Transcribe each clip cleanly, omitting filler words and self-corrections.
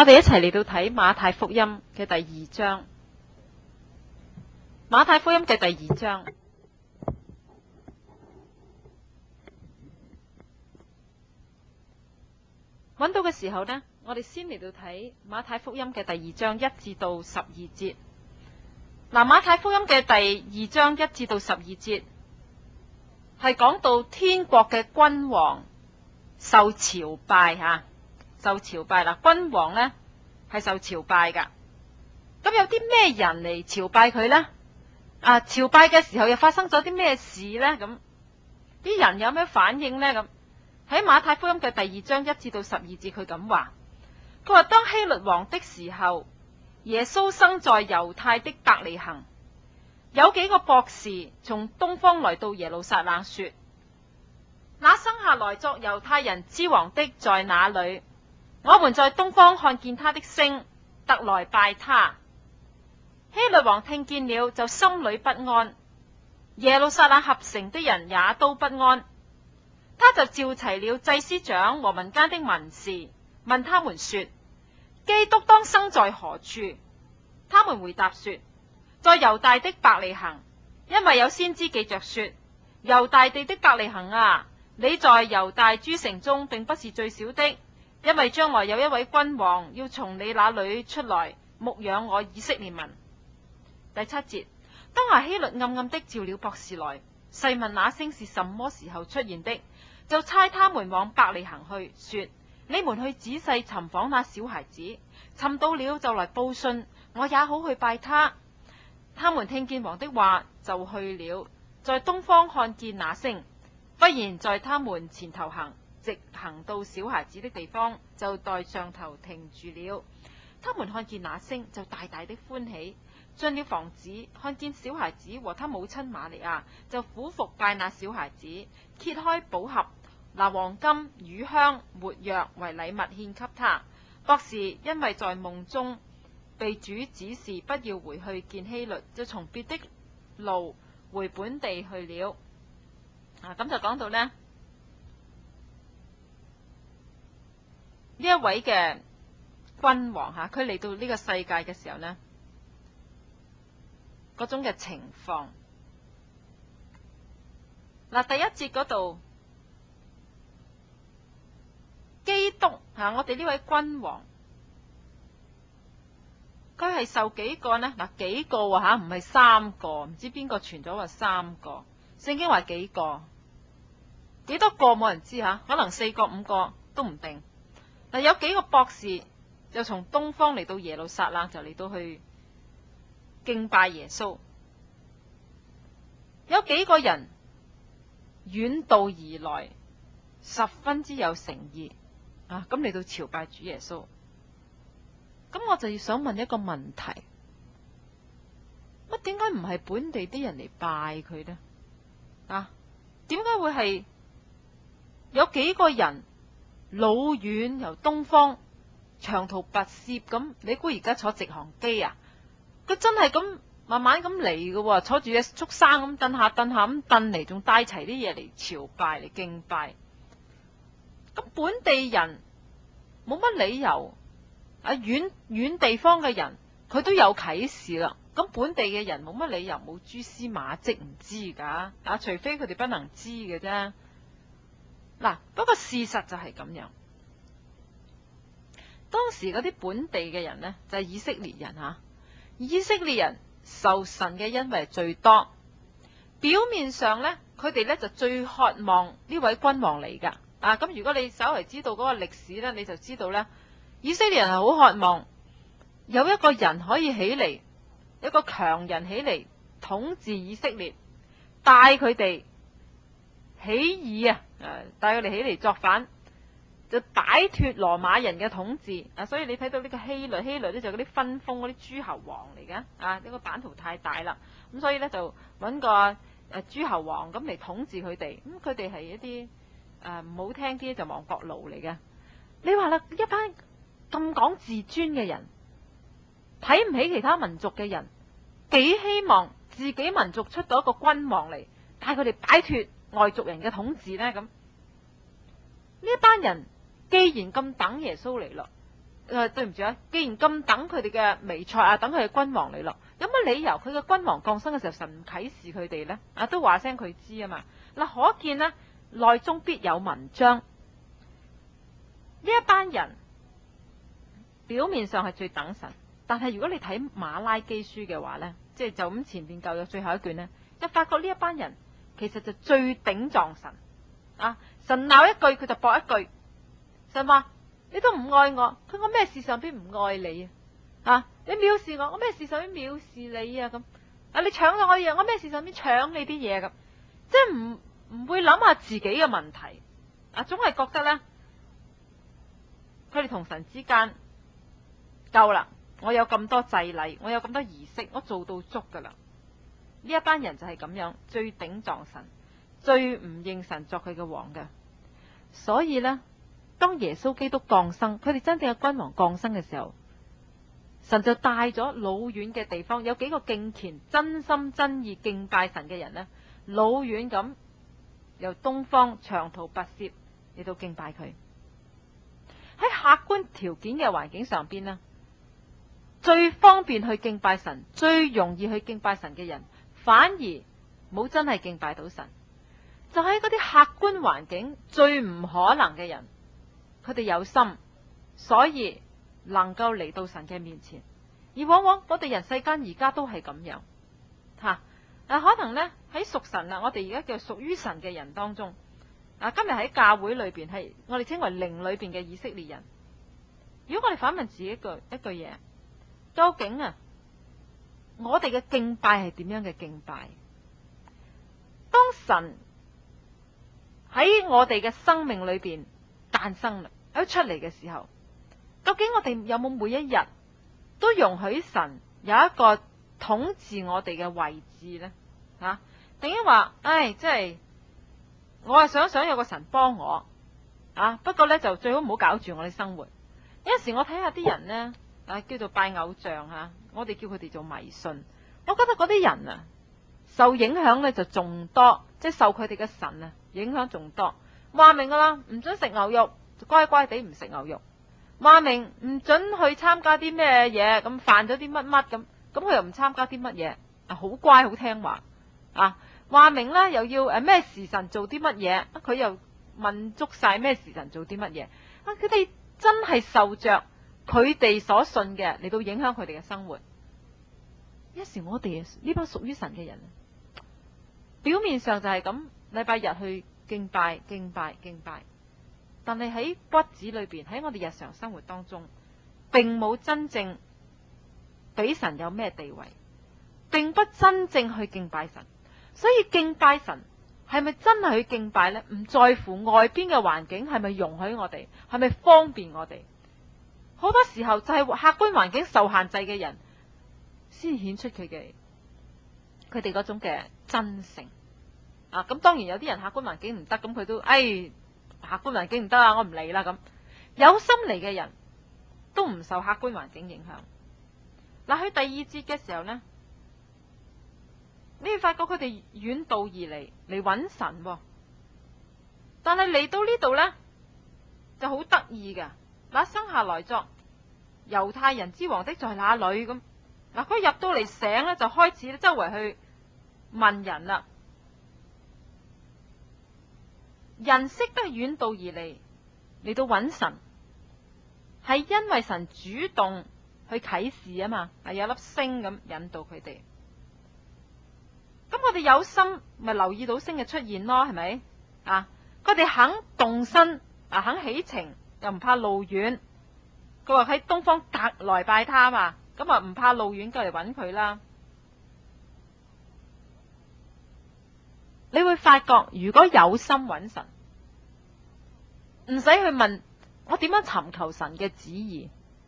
我哋一齊嚟到睇馬太福音嘅第2章。馬太福音嘅第2章，揾到嘅時候呢，我哋先嚟到睇馬太福音嘅第2章1至到12節。嗱，馬太福音嘅第2章1至到12節係講到天國嘅君王受朝拜吓，受朝拜啦。君王呢係受朝拜噶。咁有啲咩人嚟朝拜佢呢？朝拜嘅時候又發生咗啲咩事呢？咁啲人有咩反應呢？咁喺馬太福音嘅第2章1至到12節，佢咁話：佢話當希律王的時候，耶穌生在猶太的伯利恆，有幾個博士從東方來到耶路撒冷，說：那生下來作猶太人之王的在哪裏？我們在東方看見他的星，特來拜他。希律王聽見了，就心裏不安，耶路撒冷合城的人也都不安。他就召齊了祭司長和民間的文士，問他們說：基督當生在何處？他們回答說：在猶大的伯利恆，因為有先知記着說：猶大地的伯利恆啊，你在猶大諸城中並不是最小的，因為將來有一位君王要從你那裏出來，牧養我以色列民。第7節，當下希律暗暗的召了博士來，細問那星是什麼時候出現的，就差他們往伯利恆去，說：你們去仔細尋訪那小孩子，尋到了就來報信，我也好去拜他。他們聽見王的話，就去了，在東方看見那星，忽然在他們前頭行，直行到小孩子的地方，就在上頭停住了。他們看見那星，就大大的歡喜。進了房子，看見小孩子和他母親瑪利亞，就俯伏拜那小孩子，揭開寶盒，拿黃金、乳香、沒藥為禮物獻給他。博士因為在夢中被主指示不要回去見希律，就從別的路回本地去了。咁就講到呢一位嘅君王吓，佢嚟到呢個世界嘅時候呢，嗰種嘅情況。嗱，第1節嗰度，基督我哋呢位君王，佢係受幾個呢？幾個吓，唔係3個，唔知邊個傳咗話3個，聖經話幾個，幾多個冇人知吓，可能4個5個都唔定。有幾個博士就從東方嚟到耶路撒冷，就嚟到去敬拜耶穌。有幾個人遠道而來，十分之有誠意咁嚟到朝拜主耶穌。咁我就要想問一個問題：乜點解唔係本地啲人嚟拜佢呢？點解會係有幾個人老遠由東方長途跋涉咁？你估而家坐直航機啊？佢真係咁慢慢咁嚟嘅，坐住隻畜生咁蹬下蹬下咁蹬嚟，仲帶齊啲嘢嚟朝拜嚟敬拜。咁本地人冇乜理由，遠地方嘅人佢都有啟示啦。咁本地嘅人冇乜理由冇蛛絲馬跡唔知噶，除非佢哋不能知嘅啫。不過事實就係咁樣。當時嗰啲本地嘅人呢，就係以色列人吓。以色列人受神嘅恩惠最多，表面上呢，佢哋呢就最渴望呢位君王嚟噶。咁如果你稍為知道嗰個歷史呢，你就知道呢，以色列人係好渴望有一個人可以起嚟，一個強人起嚟統治以色列，帶佢哋起義帶佢哋起嚟作反，就擺脫羅馬人嘅統治。所以你睇到呢個希律呢，就嗰啲分封嗰啲諸侯王嚟嘅。呢個版圖太大啦，咁所以呢，就揾個諸侯王咁嚟統治佢哋。咁佢哋係一啲唔好聽啲就亡國奴嚟嘅。你話啦，一班咁講自尊嘅人，睇唔起其他民族嘅人，幾希望自己民族出到一個君王嚟，帶佢哋擺脫外族人嘅統治呢？咁呢班人既然咁等耶穌嚟咯， 對唔住啊，既然咁等佢哋嘅彌賽亞，等佢嘅君王嚟咯，有乜理由佢嘅君王降生嘅時候神唔啟示佢哋呢？都話聲佢知啊嘛。嗱，可見呢，內中必有文章。呢一班人表面上係最等神，但係如果你睇馬拉基書嘅話呢，即係就咁前邊舊約最後一卷呢，就發覺呢一班人其實就最頂撞神啊！神鬧一句佢就駁一句，神話你都唔愛我，佢我咩事上邊唔愛你啊？你藐視我，我咩事上邊藐視你啊？咁你搶咗我啲嘢，我咩事上邊搶你啲嘢咁？即係唔會諗下自己嘅問題啊，總係覺得呢，佢哋同神之間夠啦，我有咁多祭禮，我有咁多儀式，我做到足噶啦。呢一班人就係咁樣，最頂撞神，最唔認神作佢嘅王嘅。所以呢，當耶穌基督降生，佢哋真正嘅君王降生嘅時候，神就帶咗老遠嘅地方，有幾個敬虔、真心真意敬拜神嘅人呢，老遠咁由東方長途跋涉嚟到敬拜佢。喺客觀條件嘅環境上邊呢，最方便去敬拜神、最容易去敬拜神嘅人，反而冇真係敬拜到神。就喺嗰啲客觀環境最唔可能嘅人，佢哋有心，所以能夠嚟到神嘅面前。而往往我哋人世間而家都係咁樣吓，可能呢，喺屬神啦，我哋而家叫屬於神嘅人當中，今日喺教會裏邊係我哋稱為靈裏邊嘅以色列人。如果我哋反問自己一句嘢，究竟我哋嘅敬拜係點樣嘅敬拜？當神喺我哋嘅生命裏邊誕生啦，喺出嚟嘅時候，究竟我哋有冇每一日都容許神有一個統治我哋嘅位置呢？定係話，即係我係想有個神幫我不過呢，就最好唔好搞住我哋生活。有時我睇下啲人呢，叫做拜偶像我哋叫佢哋做迷信。我覺得嗰啲人受影響呢就仲多，即係受佢哋嘅神影響仲多。話明噶啦，唔准食牛肉，就乖乖地唔食牛肉。話明唔准去參加啲咩嘢，咁犯咗啲乜乜咁佢又唔參加啲乜嘢，好乖好聽話話明啦，又要咩時辰做啲乜嘢，佢又問足晒咩時辰做啲乜嘢。佢哋真係受着佢哋所信嘅嚟到影響佢哋嘅生活。一時我哋呢班屬於神嘅人，表面上就係咁，禮拜日去敬拜，但係喺骨子裏邊，喺我哋日常生活當中，並冇真正俾神有咩地位，並不真正去敬拜神。所以敬拜神係咪真係去敬拜呢？唔在乎外邊嘅環境係咪容許我哋，係咪方便我哋。好多時候就係客觀環境受限制嘅人，先顯出佢哋嗰種嘅真誠咁當然有啲人客觀環境唔得，咁佢都客觀環境唔得我唔嚟啦咁。有心嚟嘅人都唔受客觀環境影響。去第二節嘅時候呢，你會發覺佢哋遠道而嚟揾神但係嚟到呢度呢，就好得意㗎。生下來作猶太人之王的在哪裏咁？佢入到嚟醒咧，就開始周圍去問人啦。人識得遠道而嚟到揾神，係因為神主動去啟示啊嘛，有粒星咁引導佢哋。咁我哋有心咪留意到星嘅出現咯，係咪佢哋肯動身肯起程，又唔怕路遠。佢話喺東方特來拜他嘛，咁唔怕路遠，過嚟揾佢啦。你會發覺，如果有心揾神，唔使去問我點樣尋求神嘅旨意，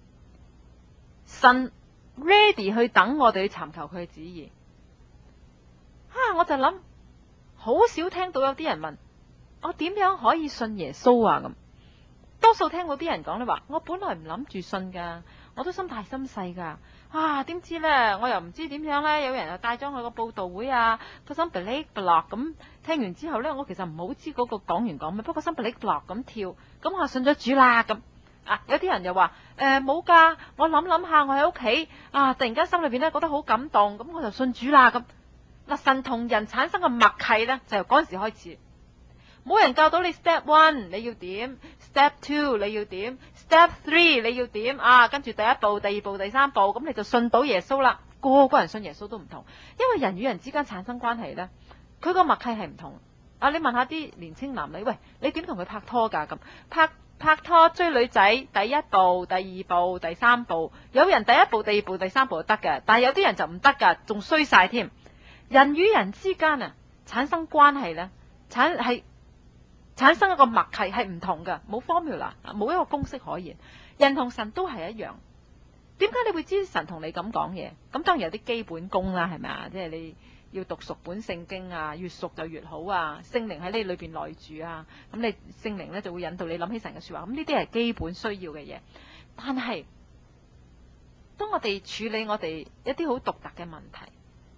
神 ready 去等我哋去尋求佢嘅旨意。我就諗，好少聽到有啲人問我點樣可以信耶穌咁。多數聽到啲人講咧話，我本來唔諗住信噶，我都心大心細噶。點知呢？我又唔知點樣呢？有人又帶咗去個佈道會個心噼哩啪啦咁。聽完之後呢，我其實唔好知嗰個講員講咩，不過心噼哩啪啦咁跳，咁我信咗主啦咁。 有啲人又話冇㗎，我諗諗下，我喺屋企突然間心裏邊咧覺得好感動，咁我就信主啦咁。嗱，神同人產生嘅默契咧，就由嗰陣時開始。冇人教到你 step one 你要點 ，step two 你要點 ，step three 你要點跟住第一步、第二步、第三步，咁你就信到耶穌啦。個個人信耶穌都唔同，因為人與人之間產生關係咧，佢個默契係唔同。你問下啲年青男女，喂，你點同佢拍拖㗎？咁拍拖追女仔，第一步、第二步、第三步，有人第一步、第二步、第三步就得嘅，但係有啲人就唔得㗎，仲衰晒添。人與人之間產生關係咧，產生一個默契係唔同嘅，冇 formula， 冇一個公式可言。人同神都係一樣。點解你會知神同你咁講嘢？咁當然有啲基本功啦，係咪啊？即係你要讀熟本聖經越熟就越好聖靈喺你裏邊內住咁你聖靈咧就會引導你諗起神嘅說話。咁呢啲係基本需要嘅嘢。但係當我哋處理我哋一啲好獨特嘅問題，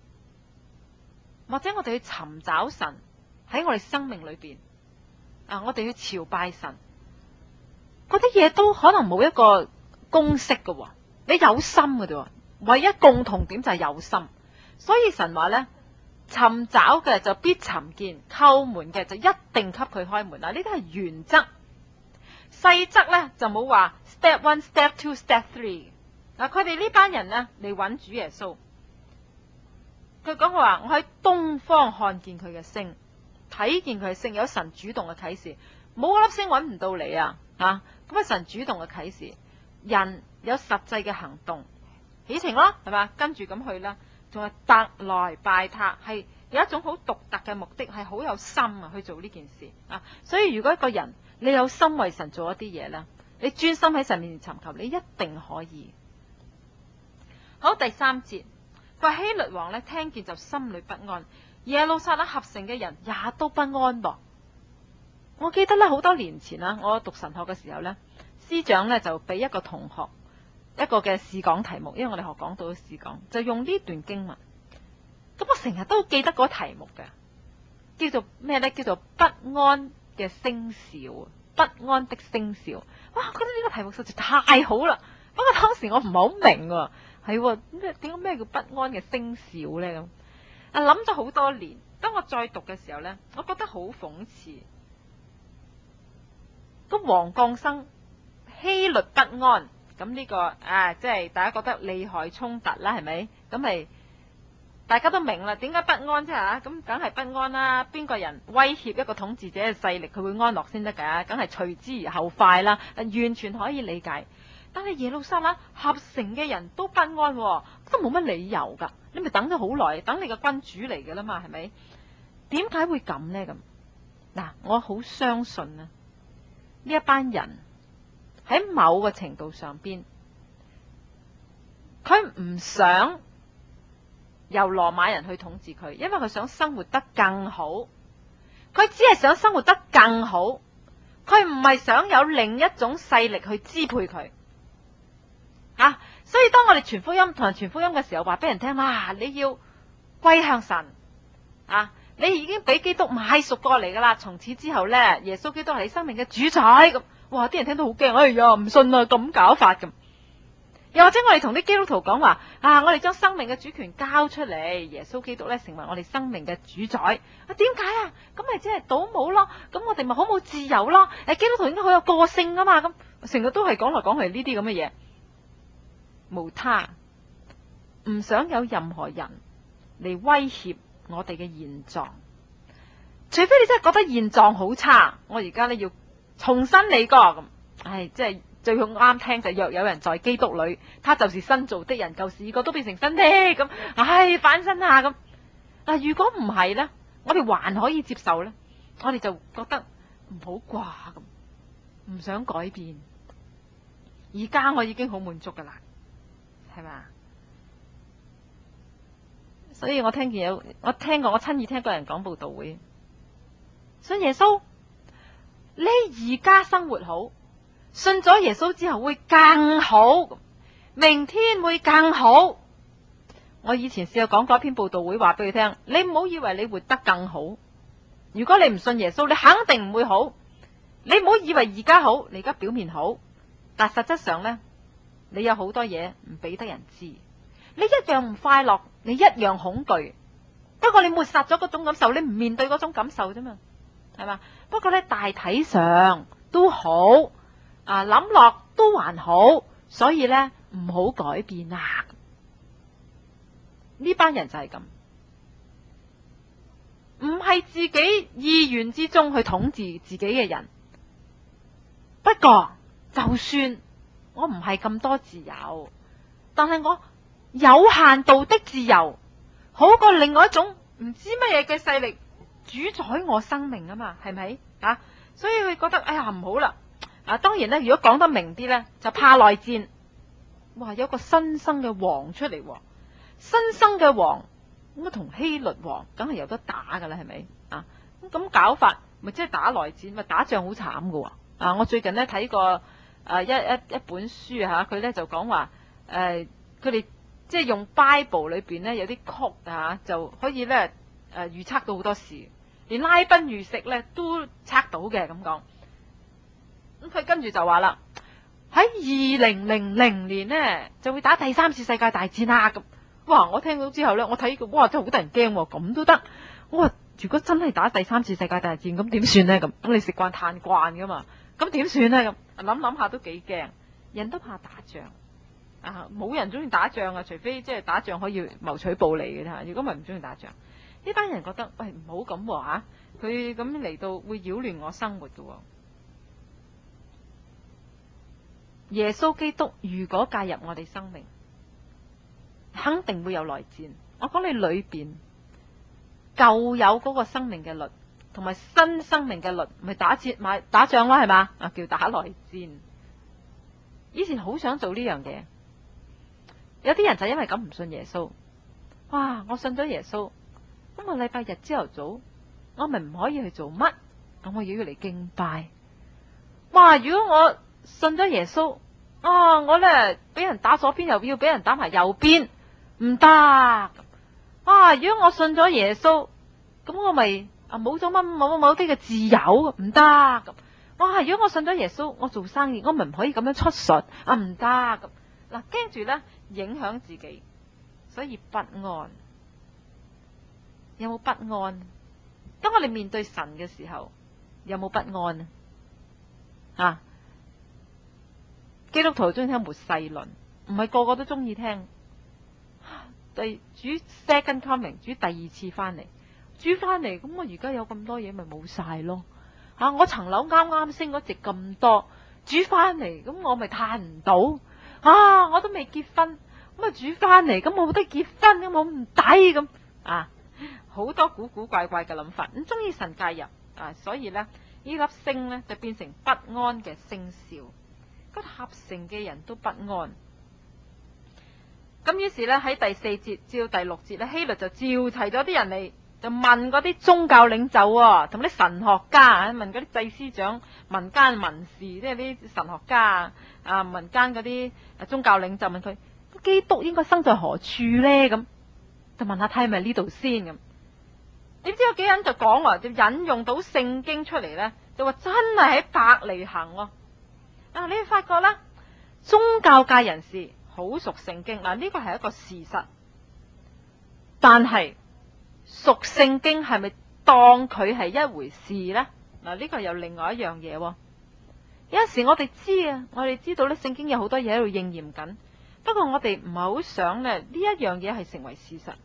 或者我哋去尋找神喺我哋生命裏邊我哋去朝拜神，嗰啲嘢都可能冇一個公式嘅。你有心嘅啫，唯一共同點就係有心。所以神話咧，尋找嘅就必尋見，叩門嘅就一定給佢開門。呢啲係原則，細則咧就冇話 step one、step two、step three。佢哋呢班人呢嚟揾主耶穌，佢講話我喺東方看見佢嘅星，睇見佢嘅星，有神主動嘅啟示，冇粒星揾唔到你咁神主動嘅啟示，人有實際嘅行動，起程咯，係嘛？跟住咁去啦，仲係特來拜他，係有一種好獨特嘅目的，係好有心去做呢件事所以如果一個人你有心為神做一啲嘢咧，你專心喺神面前尋求，你一定可以。好，第3節，佢話希律王咧聽見就心裏不安，耶路撒冷合城嘅人也都不安樂。我記得咧好多年前我讀神學嘅時候咧，師長咧就俾一個同學一個嘅試講題目，因為我哋學講到試講，就用呢段經文。咁我成日都記得嗰個題目嘅，叫做咩咧？叫做不安嘅聲兆，不安的聲兆。哇！我覺得呢個題目實在太好啦。不過當時我唔係好明喎，係點解咩叫不安嘅聲兆咧？咁諗咗好多年，當我再讀嘅時候咧，我覺得好諷刺。咁王降生，希律不安，咁呢個即係大家覺得利害衝突啦，係咪？咁咪大家都明啦，點解不安啫咁梗係不安啦。邊個人威脅一個統治者嘅勢力，佢會安樂先得㗎？梗係隨之而後快啦，完全可以理解。但係耶路撒冷合城嘅人都不安都冇乜理由㗎。你咪等咗好耐，等你個君主嚟㗎啦嘛，係咪？點解會咁呢？咁我好相信呢一班人喺某個程度上邊，佢唔想由羅馬人去統治佢，因為佢想生活得更好。佢只係想生活得更好，佢唔係想有另一種勢力去支配佢。所以當我哋傳福音同人傳福音嘅時候，話俾人聽你要歸向神你已經俾基督買贖過嚟噶啦，從此之後呢，耶穌基督係你生命嘅主宰咁。哇！啲人聽到好驚，哎呀唔信啊，咁搞法咁。又或者我哋同啲基督徒講話我哋將生命嘅主權交出嚟，耶穌基督咧成為我哋生命嘅主宰。點解咁咪即係倒模咯？咁我哋咪好冇自由咯？基督徒應該好有個性啊嘛？咁成日都係講來講去呢啲咁嘅嘢，無他，唔想有任何人嚟威脅我哋嘅現狀，除非你真係覺得現狀好差，我而家咧要重新嚟過咁。即係最好啱聽就若有人在基督裏，他就是新造的人，舊事已過都變成新的咁。反身咁。如果唔係呢，我哋還可以接受呢，我哋就覺得唔好啩咁，唔想改變。而家我已經好滿足噶啦，係咪？所以我親耳聽過人講佈道會，信耶穌，你而家生活好，信咗耶穌之後會更好，明天會更好。我以前試過講過一篇佈道會，話俾佢聽，你唔好以為你活得更好，如果你唔信耶穌，你肯定唔會好。你唔好以為而家好，你而家表面好， 但實質上呢，你有好多嘢唔俾得人知，你一樣唔快樂，你一樣恐懼。不過你抹殺咗嗰種感受，你唔面對嗰種感受啫嘛，係嘛？不過呢，大體上都好，諗落都還好，所以呢，唔好改變啊！呢班人就係咁，唔係自己意願之中去統治自己嘅人。不過就算我唔係咁多自由，但係我有限度的自由，好過另外一種唔知乜嘢嘅勢力主宰我生命啊嘛，係咪啊？所以佢覺得哎呀唔好啦。當然咧，如果講得明啲咧，就怕內戰。哇，有個新生嘅王出嚟，新生嘅王咁同希律王梗係有得打噶啦，係咪啊？咁搞法咪即係打內戰，咪打仗好慘噶。我最近咧睇過一本書吓，佢咧就講話佢哋即係用 Bible 裏邊咧有啲曲就可以咧預測到好多事，連拉賓預食咧都測到嘅咁講。咁佢跟住就話啦，喺2000年呢就會打第3次世界大戰啦咁。哇！我聽到之後咧，我睇過，哇，真係好得人驚，咁都得。我話如果真係打第3次世界大戰，咁點算呢？咁你食慣嘆慣噶嘛？咁點算呢？咁諗下都幾驚。人都怕打仗冇人中意打仗啊，除非即係打仗可以謀取暴利嘅啫。如果唔係唔中意打仗，呢班人覺得喂唔好咁吓，佢咁嚟到會擾亂我生活嘅。耶穌基督如果介入我哋生命，肯定會有內戰。我講你裏邊舊有嗰個生命嘅律，同埋新生命嘅律，咪打仗咯，係嘛？叫打內戰。以前好想做呢樣嘢，有啲人就因為咁唔信耶穌。哇！我信咗耶穌，咁我禮拜日朝頭早，我咪唔可以去做乜？咁我要嚟敬拜。哇！如果我信咗耶穌，我咧俾人打左邊，又要俾人打埋右邊，唔得。如果我信咗耶穌，咁我咪冇咗某啲嘅自由，唔得咁。哇！如果我信咗耶穌，我做生意，我咪唔可以咁樣出術，唔得咁。嗱，驚住咧影響自己，所以不安。有冇不安？當我哋面對神嘅時候，有冇不安啊？基督徒中意聽末世論，唔係個個都中意聽。主 second coming， 主第2次翻嚟，主翻嚟，咁我而家有咁多嘢咪冇晒咯。我層樓啱啱升咗值咁多，主翻嚟，咁我咪嘆唔到。我都未結婚，咁主翻嚟，咁我冇得結婚，咁我唔抵咁。好多古古怪怪嘅諗法，唔中意神介入所以呢，呢粒星呢就變成不安嘅星兆，個合成嘅人都不安。咁於是呢，喺第4節至到第6節呢，希律就召齊咗啲人嚟，就問嗰啲宗教領袖同啲神學家問嗰啲祭司長、民間文士，即係啲神學家民間嗰啲宗教領袖問佢：基督應該生在何處呢？咁就問下睇係咪呢度先咁。點知有幾人就講話，就引用到聖經出嚟呢，就話真係喺伯利恆。你會發覺啦，宗教界人士好熟聖經，呢個係一個事實。但係熟聖經係咪當佢係一回事呢？呢個又另外一樣嘢。有陣時我哋知我哋知道咧，聖經有好多嘢喺度應驗緊，不過我哋唔係好想呢一樣嘢係成為事實，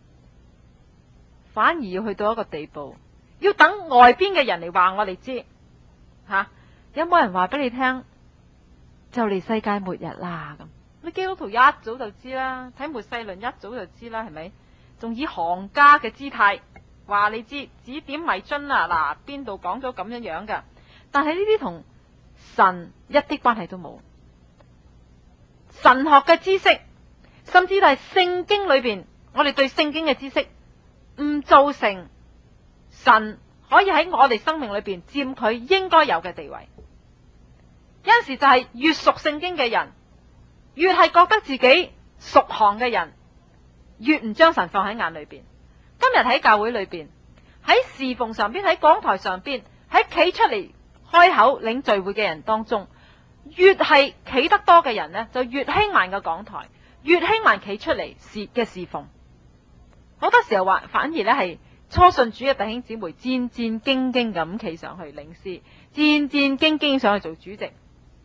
反而要去到一個地步，要等外邊嘅人嚟話我哋知。有冇人話俾你聽就嚟世界末日啦咁？你基督徒一早就知啦，睇末世論一早就知啦，係咪？仲以行家嘅姿態話你知，指點迷津嗱，邊度講咗咁樣樣噶？但係呢啲同神一啲關係都冇。神學嘅知識，甚至係聖經裏邊，我哋對聖經嘅知識唔造成神可以喺我哋生命裏邊佔佢應該有嘅地位。有陣時就係越熟聖經嘅人，越係覺得自己熟行嘅人，越唔將神放喺眼裏邊。今日喺教會裏邊，喺侍奉上邊，喺講台上邊，喺企出嚟開口領聚會嘅人當中， 越係企得多嘅人呢，就越輕慢個講台，越輕慢企出嚟侍奉。好多時候反而呢係初信主嘅弟兄姊妹戰戰兢兢咁企上去領詩，戰戰兢兢上去做主席，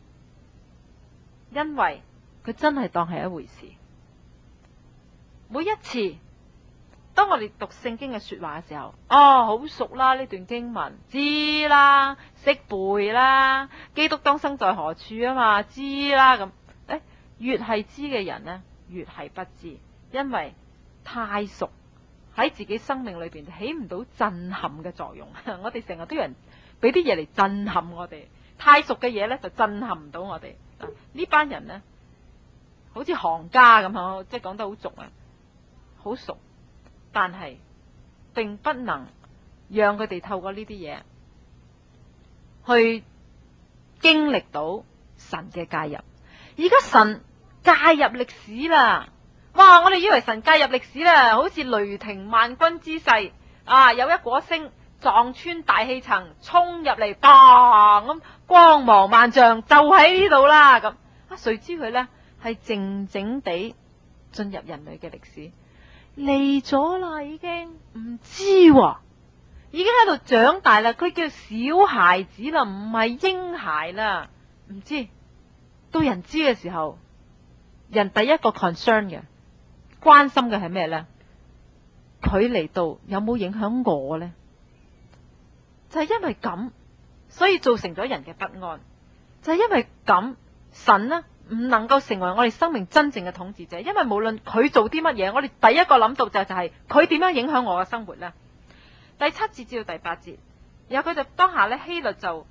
因為佢真係當係一回事。每一次當我哋讀聖經嘅說話嘅時候，好熟啦，呢段經文知啦，識背啦，基督當生在何處啊嘛，知啦咁。越係知嘅人呢，越係不知，因為太熟，喺自己生命裏邊起唔到震撼嘅作用。我哋成日都有人俾啲嘢嚟震撼我哋，太熟嘅嘢呢就震撼唔到我哋。呢班人呢，好似行家咁樣，即係講得好俗啊，好熟。但係並不能讓佢哋透過呢啲嘢去經歷到神嘅介入。而家神介入歷史啦，哇！我哋以為神介入歷史啦，好似雷霆萬鈞之勢啊，有一顆星撞穿大氣層衝入嚟，砰咁光芒萬丈就喺呢度啦咁。誰知佢呢係靜靜地進入人類嘅歷史。嚟咗啦，已經唔知喎，已經喺度長大啦。佢叫小孩子啦，唔係嬰孩啦。唔知到人知嘅時候，人第一個 concern 嘅關心嘅係咩呢？佢嚟到有冇影響我呢？就係因為咁，所以造成咗人嘅不安。就係因為咁，神呢唔能夠成為我哋生命真正嘅統治者，因為無論佢做啲乜嘢，我哋第一個諗到就係佢點樣影響我嘅生活呢？第7節至到第8節，然後佢就當下呢，希律就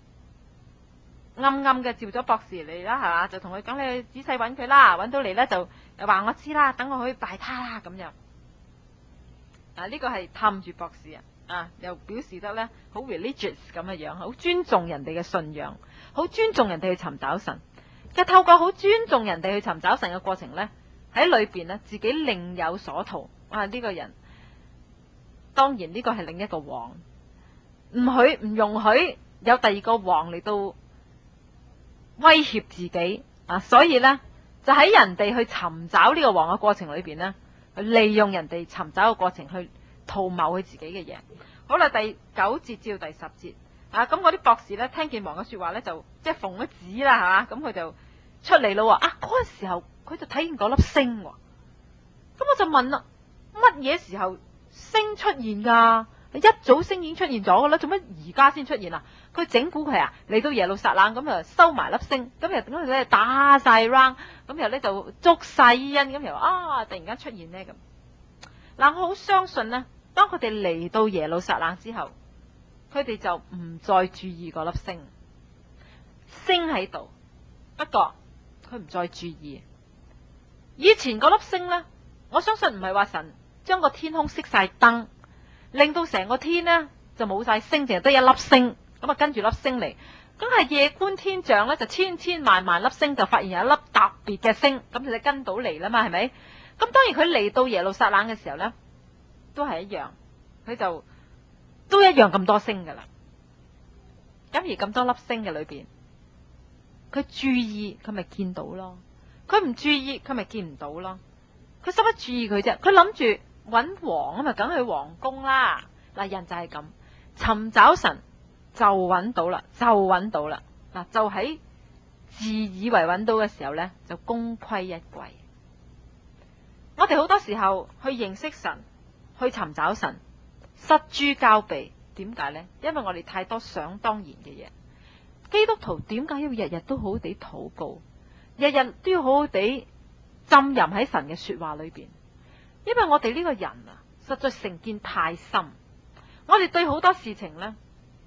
暗暗嘅召咗博士嚟啦，係嘛，就同佢講，你仔細揾佢啦，揾到嚟呢，就話我知啦，等我可以拜他啦咁樣。呢個係氹住博士啊，又表示得呢好 religious 咁嘅樣，好尊重人哋嘅信仰，好尊重人哋去尋找神。就透過好尊重人哋去尋找神嘅過程呢，喺裏邊呢，自己另有所圖。呢個人當然呢個係另一個王，唔容許有第二個王嚟到威脅自己所以呢，就喺人哋去尋找呢個王嘅過程裏邊呢，去利用人哋尋找嘅過程去圖謀佢自己嘅嘢。好啦，第9節至到第10節咁嗰啲博士呢，聽見王嘅說話呢，就即係奉咗旨啦，咁佢就出嚟咯。嗰個時候佢就睇見嗰粒星，咁我就問啦，乜嘢時候星出現噶？一早星已經出現咗噶啦，做乜而家先出現啊？佢整蠱佢嚟到耶路撒冷咁收埋粒星，咁又點解打晒 round，咁又呢就捉晒伊恩，咁又突然間出現呢？咁我好相信呢，當佢哋嚟到耶路撒冷之後，佢哋就唔再注意嗰粒星，星喺度，不過佢唔再注意。以前嗰粒星呢，我相信唔係話神將個天空熄晒燈，令到成個天呢就冇晒星，淨係得一粒星，咁跟住粒星嚟，咁係夜觀天象呢，就千千萬萬粒星，就發現有一粒特別嘅星，咁就跟到嚟啦嘛，係咪？咁當然佢嚟到耶路撒冷嘅時候呢，都係一樣，佢就都一樣咁多星噶啦。咁而咁多粒星嘅裏邊，佢注意佢咪見到咯，佢唔注意佢咪見唔到咯。佢使乜注意佢啫？佢諗住搵王啊嘛，梗去皇宮啦。人就係咁，尋找神就搵到啦，就搵到啦。就喺自以為搵到嘅時候呢，就功虧一簣。我哋好多時候去認識神，去尋找神，失諸交臂。點解呢？因為我哋太多想當然嘅嘢。基督徒點解要日日都好好地禱告，日日都要好好地浸淫喺神嘅說話裏邊？因為我哋呢個人實在成見太深，我哋對好多事情呢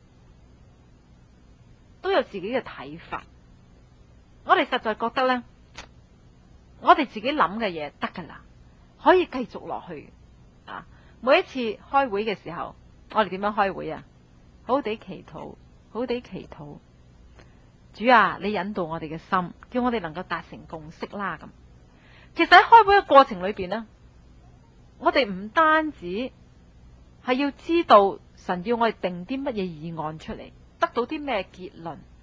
都有自己嘅睇法。我哋實在覺得呢，我哋自己諗嘅嘢得噶啦，可以繼續落去。每一次開會嘅時候，我哋點樣開會啊？好好地祈禱，好好地祈禱。主啊，你引導我哋嘅心，叫我哋能夠達成共識啦。咁其實喺開會嘅過程裏邊呢，我哋唔單止係要知道神要我哋定啲乜嘢議案出嚟，得到啲咩結論，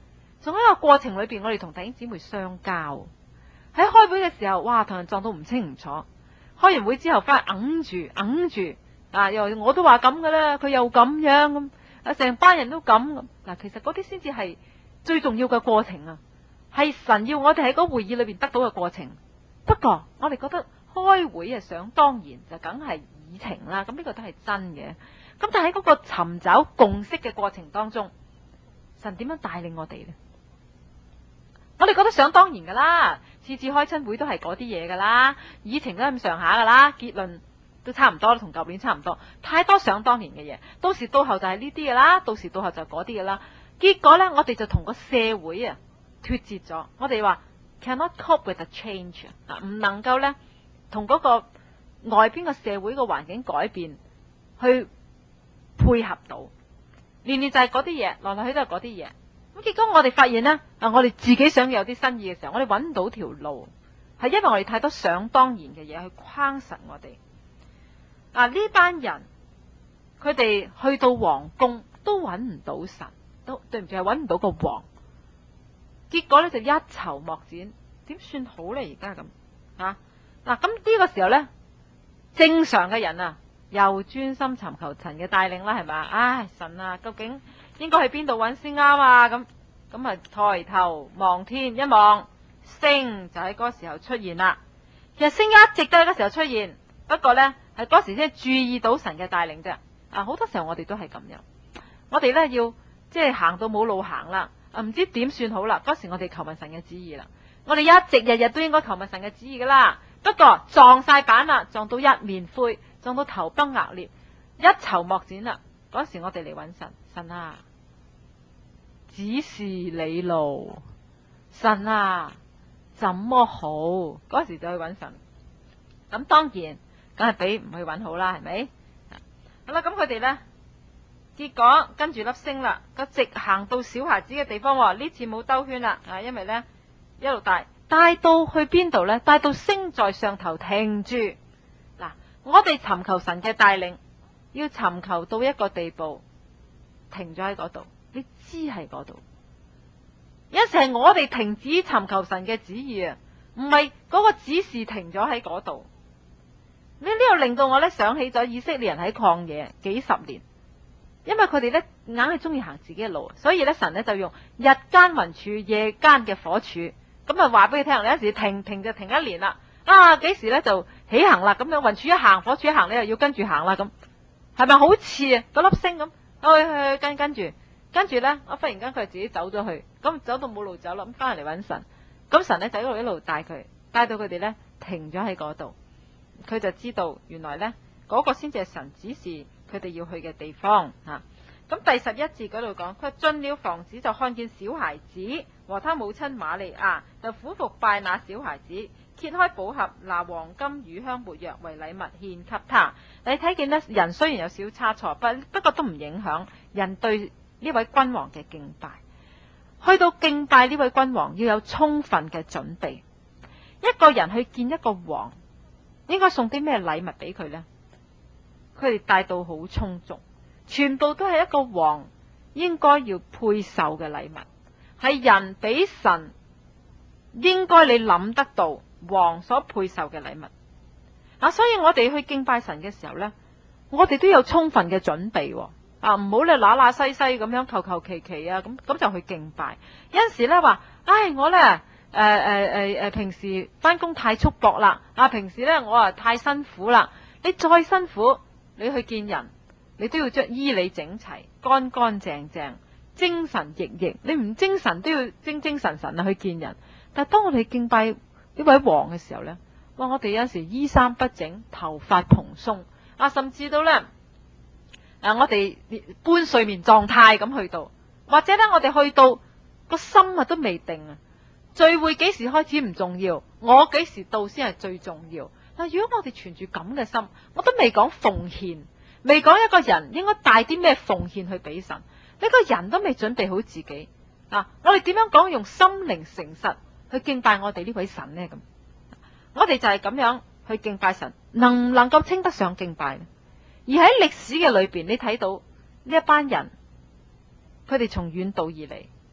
仲喺個過程裏邊，我哋同弟兄姊妹相交。喺開會嘅時候，哇，同人撞到唔清唔楚。開完會之後翻去揞住，又我都話咁嘅啦，佢又咁樣咁，成班人都咁。嗱，其實嗰啲先至係最重要嘅過程啊，係神要我哋喺嗰會議裏邊得到嘅過程。不過我哋覺得開會啊，想當然就梗係議程啦，咁呢個都係真嘅。咁但係喺嗰個尋找共識嘅過程當中，神點樣帶領我哋呢？我哋覺得想當然噶啦，次次開親會都係嗰啲嘢噶啦，議程都係咁上下噶啦，結論都差唔多，同舊年差唔多，太多想當然嘅嘢，到時到後就係呢啲噶啦，到時到後就係嗰啲噶啦。結果呢，我哋就同個社會啊脫節咗，我哋話 cannot cope with the change 啊，唔能夠呢同嗰個外邊個社會個環境改變去配合到，年年就係嗰啲嘢，來來去都係嗰啲嘢。咁結果我哋發現呢，我哋自己想有啲新意嘅時候，我哋揾唔到條路，係因為我哋太多想當然嘅嘢去框實我哋。呢班人佢哋去到皇宮都揾唔到神，都對唔住係揾唔到個王。結果呢，就一籌莫展，點算好呢？而家咁咁呢個時候呢，正常嘅人啊，又專心尋求神嘅帶領啦，係咪？唉，神啊，究竟應該去邊度揾先啱啊？咁抬頭望天一望，星就喺嗰時候出現啦。其實星一直都喺嗰時候出現，不過呢，係嗰時先注意到神嘅帶領啫。好多時候我哋都係咁樣，我哋呢要即係行到冇路行啦，唔知點算好啦。嗰時我哋求問神嘅旨意啦，我哋一直日日都應該求問神嘅旨意噶啦。不過撞晒板啦，撞到一面灰，撞到頭崩額裂，一籌莫展啦。嗰時我哋嚟揾神，神啊，指示你路，神啊，怎麼好？嗰時就去揾神。咁當然梗係比唔去揾好啦，係咪？好啦，咁佢哋呢，結果跟住粒星啦，個直行到小孩子嘅地方。呢次冇兜圈啦，因為呢一路帶到去邊度呢？帶到星在上頭停住。嗱，我哋尋求神嘅帶領，要尋求到一個地步，停咗喺嗰度，你知係嗰度。有時係我哋停止尋求神嘅旨意啊，唔係嗰個指示停咗喺嗰度。呢度令到我呢想起咗以色列人喺曠野幾十年，因為佢哋呢硬係中意行自己嘅路，所以呢神呢就用日間雲柱、夜間嘅火柱，咁啊話俾你聽，你有時停就停一年啦。幾時呢就起行啦？咁樣雲柱一行，火柱一行，你又要跟住行啦。咁係咪好似嗰粒星咁？去跟住呢，我忽然間佢自己走咗去，咁走到冇路走啦，咁翻嚟揾神，咁神呢就一路帶佢，帶到佢哋呢停咗喺嗰度。佢就知道原來呢嗰個先至係神指示佢哋要去嘅地方。咁第11節嗰度講，佢進了房子就看見小孩子和他母親瑪利亞，就俯伏拜那小孩子，揭開寶盒，拿黃金、乳香、沒藥為禮物獻給他。你睇見呢，人雖然有少差錯，不過都唔影響人對呢位君王嘅敬拜。去到敬拜呢位君王要有充分嘅準備。一個人去見一個王，應該送啲咩禮物俾佢呢？佢哋帶到好充足，全部都係一個王應該要配受嘅禮物，係人俾神應該你諗得到王所配受嘅禮物。所以我哋去敬拜神嘅時候呢，我哋都有充分嘅準備，唔好咧嗱嗱西西咁樣求其其啊，咁就去敬拜。有陣時咧話，我呢平時翻工太束縛啦，平時呢我太辛苦啦。你再辛苦，你去見人，你都要將衣履整齊、乾乾淨淨、精神奕奕。你唔精神都要精精神神去見人。但係當我哋敬拜呢位王嘅時候呢，哇！我哋有陣時衣衫不整、頭髮蓬鬆，甚至到呢，我哋半睡眠狀態咁去到，或者呢我哋去到個心都未定啊。聚會幾時開始唔重要，我幾時到先係最重要。但如果我哋存住咁嘅心，我都未講奉獻，未講一個人應該帶啲咩奉獻去俾神，呢個人都未準備好自己我哋點樣講用心靈誠實去敬拜我哋呢位神呢？咁我哋就係咁樣去敬拜神，能唔能夠稱得上敬拜呢？而喺歷史嘅裏邊，你睇到呢一班人，佢哋從遠道而嚟，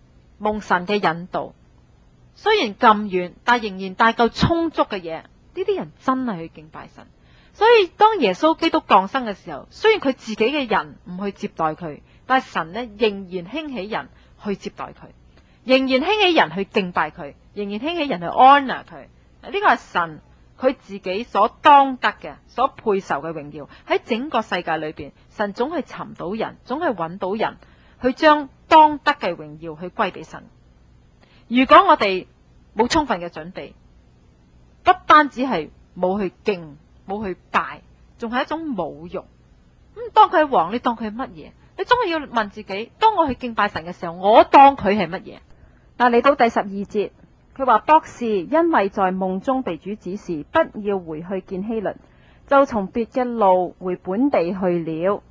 蒙神嘅引導。雖然咁遠，但仍然帶夠充足嘅嘢，呢啲人真係去敬拜神。所以當耶穌基督降生嘅時候，雖然佢自己嘅人唔去接待佢，但係神呢仍然興起人去接待佢，仍然興起人去敬拜佢，仍然興起人去 honor 佢。呢個係神佢自己所當得嘅，所配受嘅榮耀。喺整個世界裏邊，神總係尋到人，總係揾到人去將當得嘅榮耀去歸俾神。如果我哋冇充分嘅準備，不單止係冇去敬，冇去拜，仲係一種侮辱。當佢係王，你當佢係乜嘢？你總係要問自己，當我去敬拜神嘅時候，我當佢係乜嘢？ 但嚟到第12節，佢話博士因為在夢中被主指示不要回去見希律，就從別嘅路回本地去了。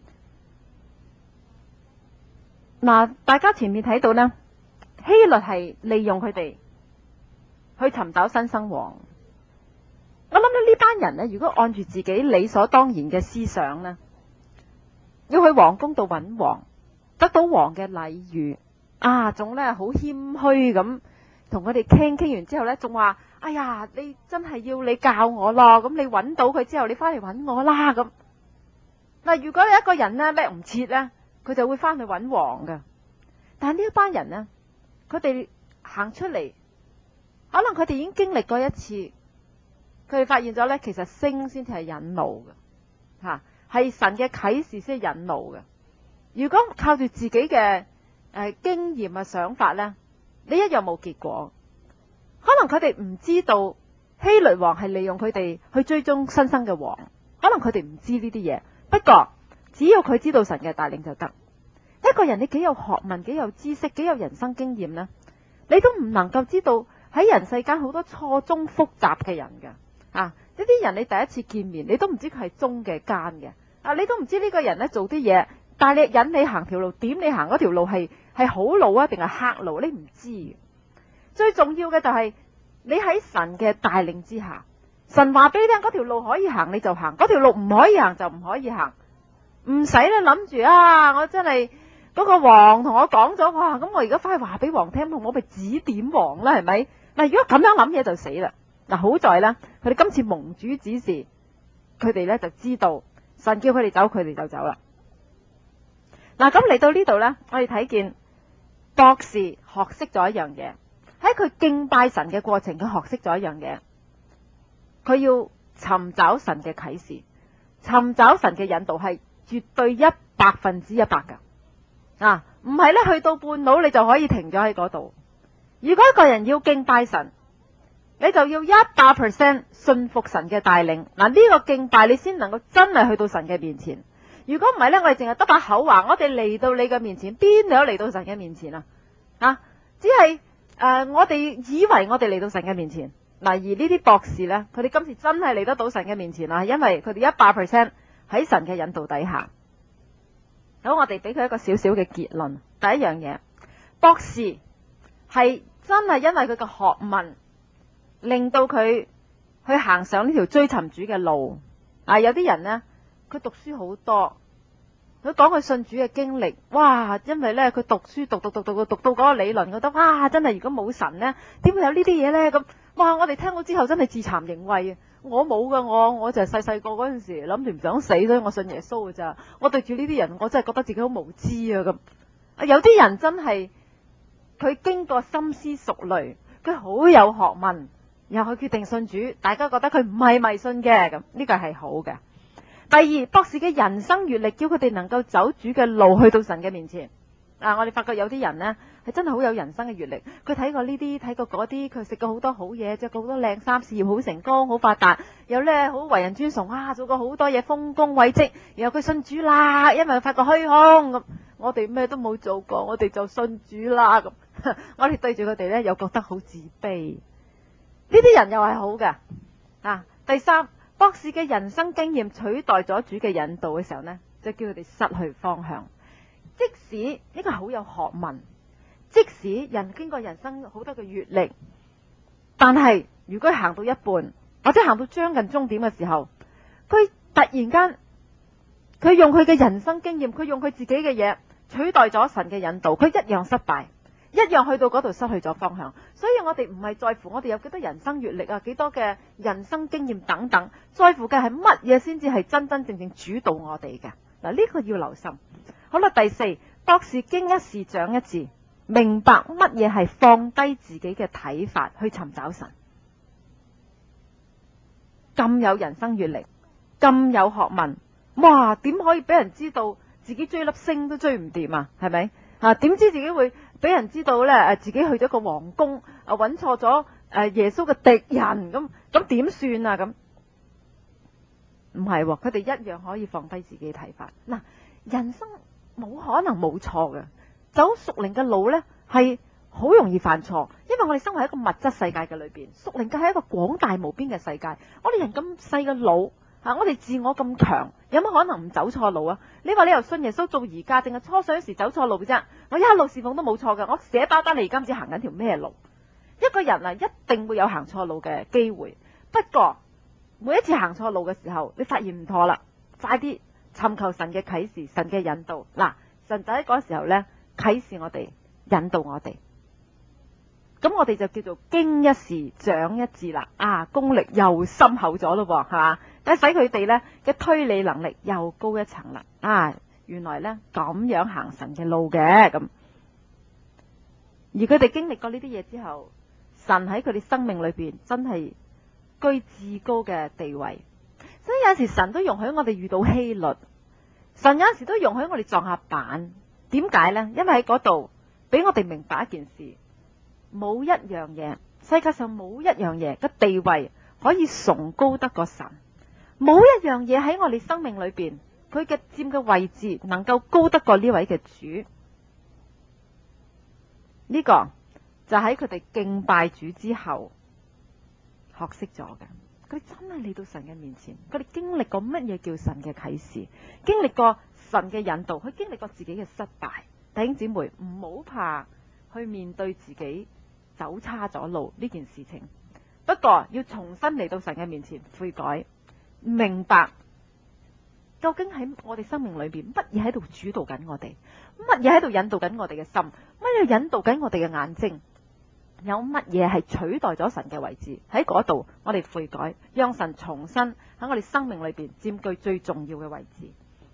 嗱，大家前面睇到呢，希律係利用佢哋去尋找新生王。我諗呢班人呢，如果按住自己理所當然嘅思想呢，要去皇宮度揾王，得到王嘅禮遇啊，仲呢好謙虛咁同佢哋傾完之後呢，仲話：哎呀，你真係要你教我咯，咁你揾到佢之後，你翻嚟揾我啦咁。嗱，如果你一個人呢叻唔切呢，佢就會翻去揾王噶。但係呢一班人呢，佢哋行出嚟，可能佢哋已經經歷過一次，佢哋發現咗呢，其實星先至係引路嘅，吓係神嘅啟示先係引路嘅。如果靠住自己嘅經驗啊想法呢，你一樣冇結果。可能佢哋唔知道希律王係利用佢哋去追蹤新生嘅王，可能佢哋唔知呢啲嘢。不過只要佢知道神嘅帶領就得。一個人你幾有學問，幾有知識，幾有人生經驗呢，你都唔能夠知道喺人世間好多錯綜複雜嘅人嘅。呢啲人你第一次見面，你都唔知佢係忠嘅奸嘅。你都唔知呢個人呢做啲嘢，但係引你行條路，點你行嗰條路係好路啊，定係黑路，你唔知。最重要嘅就係你喺神嘅帶領之下，神話俾你聽嗰條路可以行你就行，嗰條路唔可以行就唔可以行，唔使咧諗住我真係嗰個王同我講咗，哇，咁我而家翻去話俾王聽，我咪指點王啦，係咪？嗱，如果咁樣諗嘢就死啦。嗱，好在呢，佢哋今次蒙主指示，佢哋呢就知道神叫佢哋走，佢哋就走啦。嗱，咁嚟到呢度呢，我哋睇見博士學識咗一樣嘢，喺佢敬拜神嘅過程，佢學識咗一樣嘢，佢要尋找神嘅啟示，尋找神嘅引導，係絕對100%噶。唔係咧，去到半路你就可以停咗喺嗰度。如果一個人要敬拜神，你就要100%信服神嘅帶領。嗱，呢個敬拜你先能夠真係去到神嘅面前。如果唔係呢，我哋淨係得把口話，我哋嚟到你嘅面前，邊度有嚟到神嘅面前啊？只係我哋以為我哋嚟到神嘅面前。嗱，而呢啲博士呢，佢哋今次真係嚟得到神嘅面前啦，因為佢哋100%喺神嘅引導底下。好，我哋俾佢一個少少嘅結論。第一樣嘢，博士係真係因為佢嘅學問，令到佢去行上呢條追尋主嘅路。有啲人呢，佢讀書好多，佢講佢信主嘅經歷，哇！因為呢，佢讀書讀到嗰個理論，覺得哇，真係如果冇神呢，點會有呢啲嘢呢？咁哇！我哋聽到之後真係自慚形穢啊！我冇噶，我就係細個嗰陣時諗住唔想死，所以我信耶穌噶咋。我對住呢啲人，我真係覺得自己好無知啊！咁有啲人真係佢經過深思熟慮，佢好有學問，然後佢決定信主，大家覺得佢唔係迷信嘅，咁呢個係好嘅。第二，博士嘅人生閱歷，叫佢哋能夠走主嘅路，去到神嘅面前。我哋發覺有啲人呢，係真係好有人生嘅閱歷，佢睇過呢啲，睇過嗰啲，佢食過好多好嘢，着過好多靚衫，事業好成功，好發達，又呢好為人尊崇，做過好多嘢，豐功偉績，然後佢信主啦，因為發覺虛空咁。我哋咩都冇做過，我哋就信主啦咁。我哋對住佢哋呢，又覺得好自卑。呢啲人又係好嘅。第三，博士嘅人生經驗取代咗主嘅引導嘅時候呢，就叫佢哋失去方向。即使呢個好有學問，即使人經過人生好多嘅閱歷，但係如果行到一半或者行到將近終點嘅時候，佢突然間佢用佢嘅人生經驗，佢用佢自己嘅嘢取代咗神嘅引導，佢一樣失敗， 一樣去到嗰度失去咗方向。所以我哋唔係在乎我哋有幾多人生閱歷啊，幾多嘅人生經驗等等，在乎嘅係乜嘢先至係真真正正主導我哋嘅。嗱，呢個要留心。好啦，第四，博士經一事長一智，明白乜嘢係放低自己嘅睇法去尋找神。咁有人生閱歷，咁有學問，哇，點可以俾人知道自己追粒星都追唔掂啊？係咪啊？點知自己會俾人知道呢？自己去咗個皇宮啊，揾錯咗耶穌嘅敵人，咁點算啊？咁唔係喎，佢哋一樣可以放低自己嘅睇法。嗱，人生冇可能冇錯嘅，走屬靈嘅路呢係好容易犯錯，因為我哋生活喺一個物質世界嘅裏邊，屬靈界係一個廣大無邊嘅世界。我哋人咁細嘅腦啊，我哋自我咁強，有乜可能唔走錯路啊？你話你由信耶穌到而家，淨係初信嗰時走錯路嘅啫。我一路侍奉都冇錯嘅，我寫包單你而家唔知行緊條咩路。一個人啊，一定會有行錯路嘅機會。不過每一次行錯路嘅時候，你發現唔妥啦，快啲尋求神嘅啟示、神嘅引導。嗱，神就喺嗰時候呢，啟示我哋，引導我哋。咁我哋就叫做經一事長一智啦。啊，功力又深厚咗咯，係嘛？但係使佢哋呢嘅推理能力又高一層啦。啊，原來呢咁樣行神嘅路嘅咁。而佢哋經歷過呢啲嘢之後，神喺佢哋生命裏邊真係居至高嘅地位。所以有時神都容許我哋遇到希律，神有時都容許我哋撞下板。點解呢？因為喺嗰度俾我哋明白一件事，冇一樣嘢，世界上冇一樣嘢嘅地位可以崇高得過神，冇一樣嘢喺我哋生命裏邊，佢嘅佔嘅位置能夠高得過呢位嘅主。呢個就喺佢哋敬拜主之後學識咗嘅。佢真係嚟到神嘅面前，佢哋經歷過乜嘢叫神嘅啟示，經歷過神嘅引導，佢經歷過自己嘅失敗。弟兄姊妹，唔好怕去面對自己走差咗路呢件事情，不過要重新嚟到神嘅面前悔改，明白究竟喺我哋生命裏邊乜嘢喺度主導緊我哋，乜嘢喺度引導緊我哋嘅心，乜嘢引導緊我哋嘅眼睛，有乜嘢係取代咗神嘅位置，喺嗰度我哋悔改，讓神重新喺我哋生命裏邊佔據最重要嘅位置。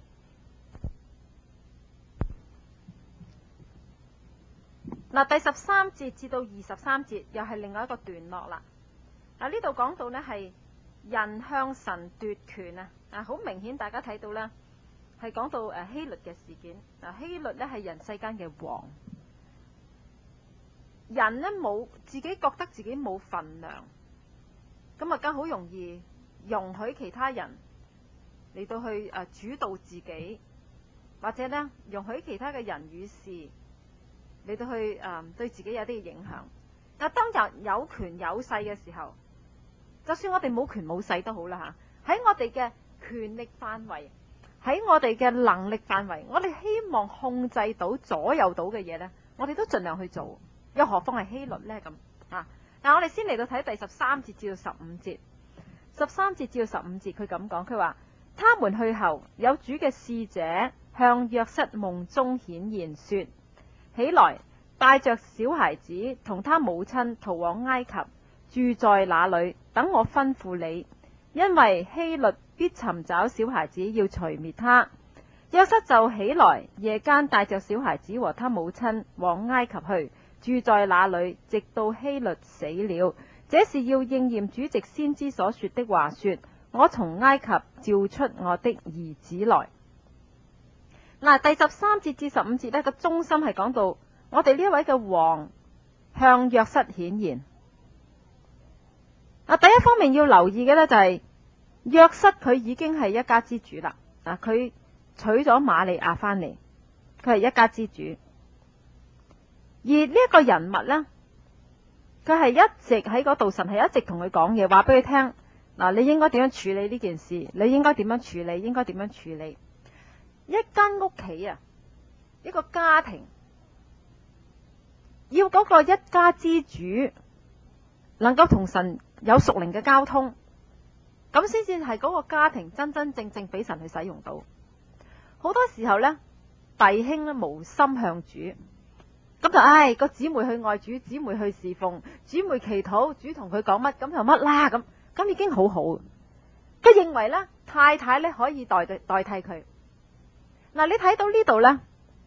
嗱，第13節至到23節又係另外一個段落啦。嗱，呢度講到呢係人向神奪權啊！好明顯大家睇到呢係講到希律嘅事件。希律呢係人世間嘅王，人呢冇自己覺得自己冇份量，咁啊更好容易容許其他人嚟到去主導自己，或者呢容許其他嘅人與事嚟到去對自己有啲影響。但當人有權有勢嘅時候，就算我哋冇權冇勢都好啦吓，喺我哋嘅權力範圍，喺我哋嘅能力範圍，我哋希望控制到左右到嘅嘢呢，我哋都盡量去做。又何況係希律呢？咁啊？但我哋先嚟到睇第13節至到15節。13節至到15節佢咁講，佢話他們去後，有主嘅使者向約瑟夢中顯現說，起來，帶着小孩子同他母親逃往埃及，住在那裏，等我吩咐你，因為希律必尋找小孩子要除滅他。約瑟就起來，夜間帶着小孩子和他母親往埃及去，住在那裏，直到希律死了。這是要應驗主藉先知所說的話，說，我從埃及召出我的兒子來。嗱，第13節至15節呢個中心係講到我哋呢一位嘅王向約瑟顯現。第一方面要留意嘅呢，就係約瑟佢已經係一家之主啦。佢娶咗瑪利亞翻嚟，佢係一家之主。而呢一個人物呢，佢係一直喺嗰度，神係一直同佢講嘢，話俾佢聽嗱，你應該點樣處理呢件事，你應該點樣處理，應該點樣處理。一間屋企啊，一個家庭要嗰個一家之主能夠同神有屬靈嘅交通，咁先至係嗰個家庭真真正正俾神去使用到。好多時候呢，弟兄呢無心向主， 咁就個姊妹去愛主，姊妹去侍奉，姊妹祈禱，主同佢講乜咁就乜啦，咁已經好好。佢認為呢，太太呢可以代替佢。嗱，你睇到呢度呢，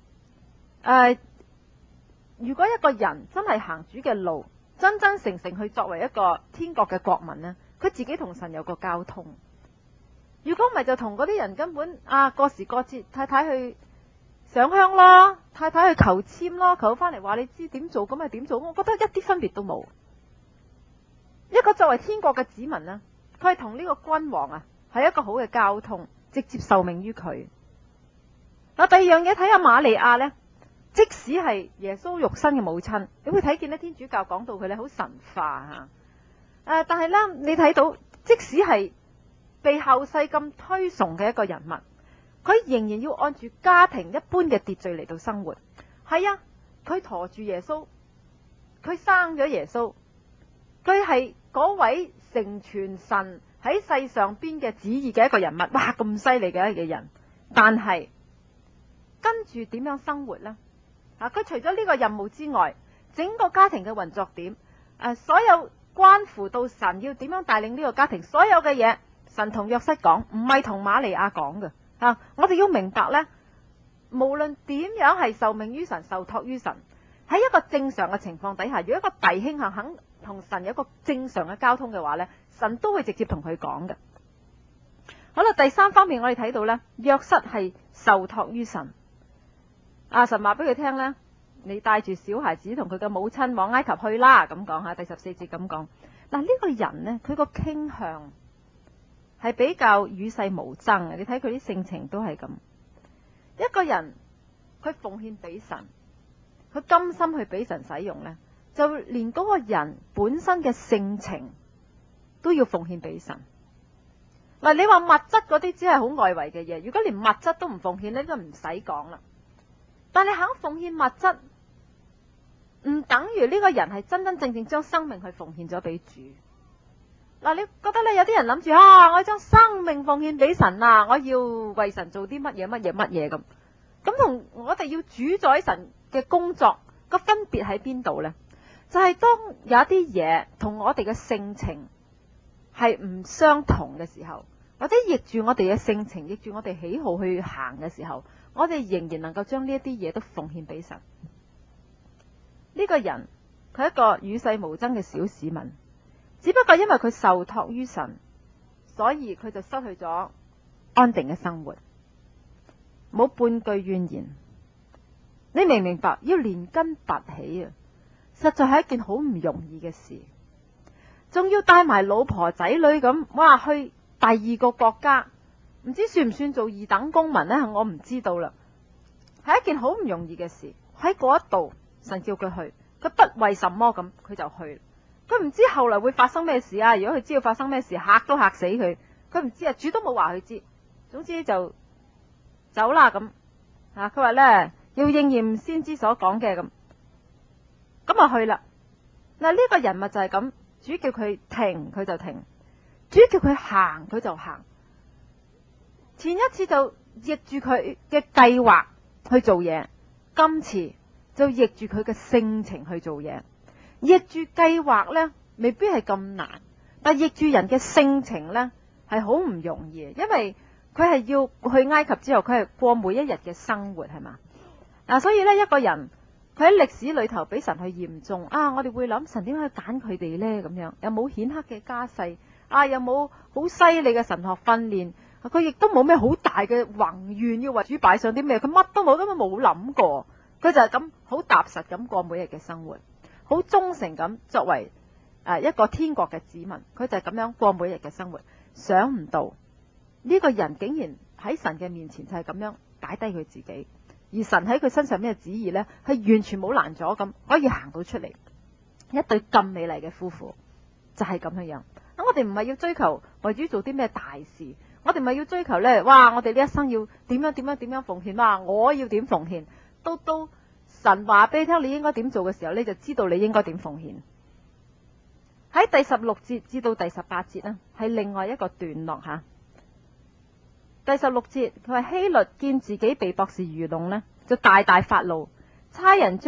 如果一個人真係行主嘅路，真真誠誠去作為一個天國嘅國民呢，佢自己同神有個交通。如果唔係就同嗰啲人根本過時過節，太太去上香咯，太太去求簽咯，求翻嚟話你知點做咁咪點做，我覺得一啲分別都冇。一個作為天國嘅子民呢，佢係同呢個君王係一個好嘅交通，直接受命於佢。嗱，第二樣嘢睇下瑪利亞呢，即使係耶穌肉身嘅母親，你會睇見咧天主教講到佢咧好神化但係呢，你睇到即使係被後世咁推崇嘅一個人物，佢仍然要按住家庭一般嘅秩序嚟到生活。係啊，佢馱住耶穌，佢生咗耶穌，佢係嗰位成全神喺世上邊嘅旨意嘅一個人物。哇，咁犀利嘅一個人，但係跟住點樣生活呢？佢除咗呢個任務之外，整個家庭嘅運作點，所有關乎到神要點樣帶領呢個家庭，所有嘅嘢，神同約瑟講，唔係同瑪利亞講嘅。我哋要明白呢，無論點樣係受命於神、受託於神，喺一個正常嘅情況底下，如果一個弟兄肯同神有一個正常嘅交通嘅話呢，神都會直接同佢講嘅。好啦，第三方面我哋睇到呢，約瑟係受託於神。神話俾佢聽呢，你帶住小孩子同佢嘅母親往埃及去啦，咁講下第14節咁講。嗱，呢個人呢，佢個傾向係比較與世無爭嘅，你睇佢啲性情都係咁。一個人佢奉獻俾神，佢甘心去俾神使用呢，就連嗰個人本身嘅性情都要奉獻俾神。嗱，你話物質嗰啲只係好外圍嘅嘢，如果連物質都唔奉獻呢，就唔使講啦。但你肯奉獻物質，唔等於呢個人係真真正正將生命去奉獻咗俾主。嗱，你覺得咧有啲人諗住我將生命奉獻俾神啊，我要為神做啲乜嘢乜嘢乜嘢咁，同我哋要主宰神嘅工作個分別喺邊度呢？就係當有一啲嘢同我哋嘅性情係唔相同嘅時候，或者逆住我哋嘅性情，逆住我哋喜好去行嘅時候，我哋仍然能夠將呢一啲嘢都奉獻俾神。呢個人佢係一個與世無爭嘅小市民，只不過因為佢受託於神，所以佢就失去咗安定嘅生活，冇半句怨言。你明唔明白？要連根拔起實在係一件好唔容易嘅事，仲要帶埋老婆仔女咁，哇，去第二個國家，唔知算唔算做二等公民呢？我唔知道啦。係一件好唔容易嘅事。喺嗰一度，神叫佢去，佢不為什麼咁，佢就去。佢唔知後來會發生咩事啊！如果佢知道發生咩事，嚇都嚇死佢。佢唔知主都冇話佢知。總之就走啦咁。佢話呢，要應驗先知所講嘅咁，咁就去啦。嗱，呢個人物就係咁，主叫佢停佢就停，主叫佢行佢就行。前一次就逆住佢嘅計劃去做嘢，今次就逆住佢嘅性情去做嘢。逆住計劃呢，未必係咁難，但逆住人嘅性情呢，係好唔容易，因為佢係要去埃及之後，佢係過每一日嘅生活，係嘛？所以呢，一個人佢喺歷史裏頭俾神去驗中我哋會諗神點解揀佢哋呢？咁樣有冇顯赫嘅家世有冇好犀利嘅神學訓練？佢亦都冇咩好大嘅宏願要為主擺上啲咩，佢乜都冇，根本冇諗過。佢就係咁好踏實咁過每日嘅生活，好忠誠咁作為一個天國嘅子民，佢就係咁樣過每日嘅生活。想唔到呢個人竟然喺神嘅面前就係咁樣擺低佢自己，而神喺佢身上咩旨意呢？係完全冇攔阻咁，可以行到出嚟。一對咁美麗嘅夫婦就係咁樣。我哋唔係要追求為主做啲咩大事，我哋唔係要追求呢。哇！我哋呢一生要點樣奉獻，我要點奉獻，到神話俾你聽你應該點做嘅時候，你就知道你應該點奉獻。喺第16節至到第18節呢，係另外一個段落吓。第16節佢話希律見自己被博士愚弄呢，就大大發怒，差人將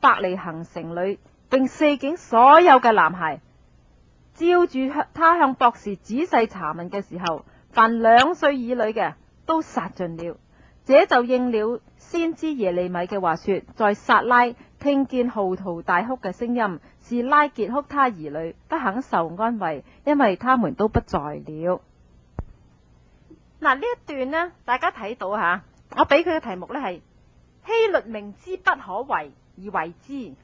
伯利恆城裏，並四境所有嘅男孩，照住他向博士仔細查問嘅時候，凡2歲以裏嘅都殺盡了。這就應了先知耶利米嘅話說，在撒拉聽見號啕大哭嘅聲音，是拉結哭他兒女，不肯受安慰，因為他們都不在了。嗱，呢一段呢，大家睇到吓，我俾佢嘅題目呢係希律明知不可為而為之。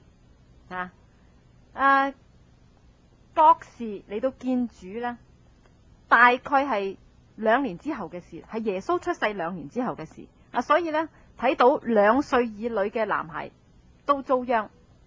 博士嚟到見主呢，大概係2年之後嘅事，係耶穌出世2年之後嘅事。所以呢，睇到2歲以裏嘅男孩都遭殃。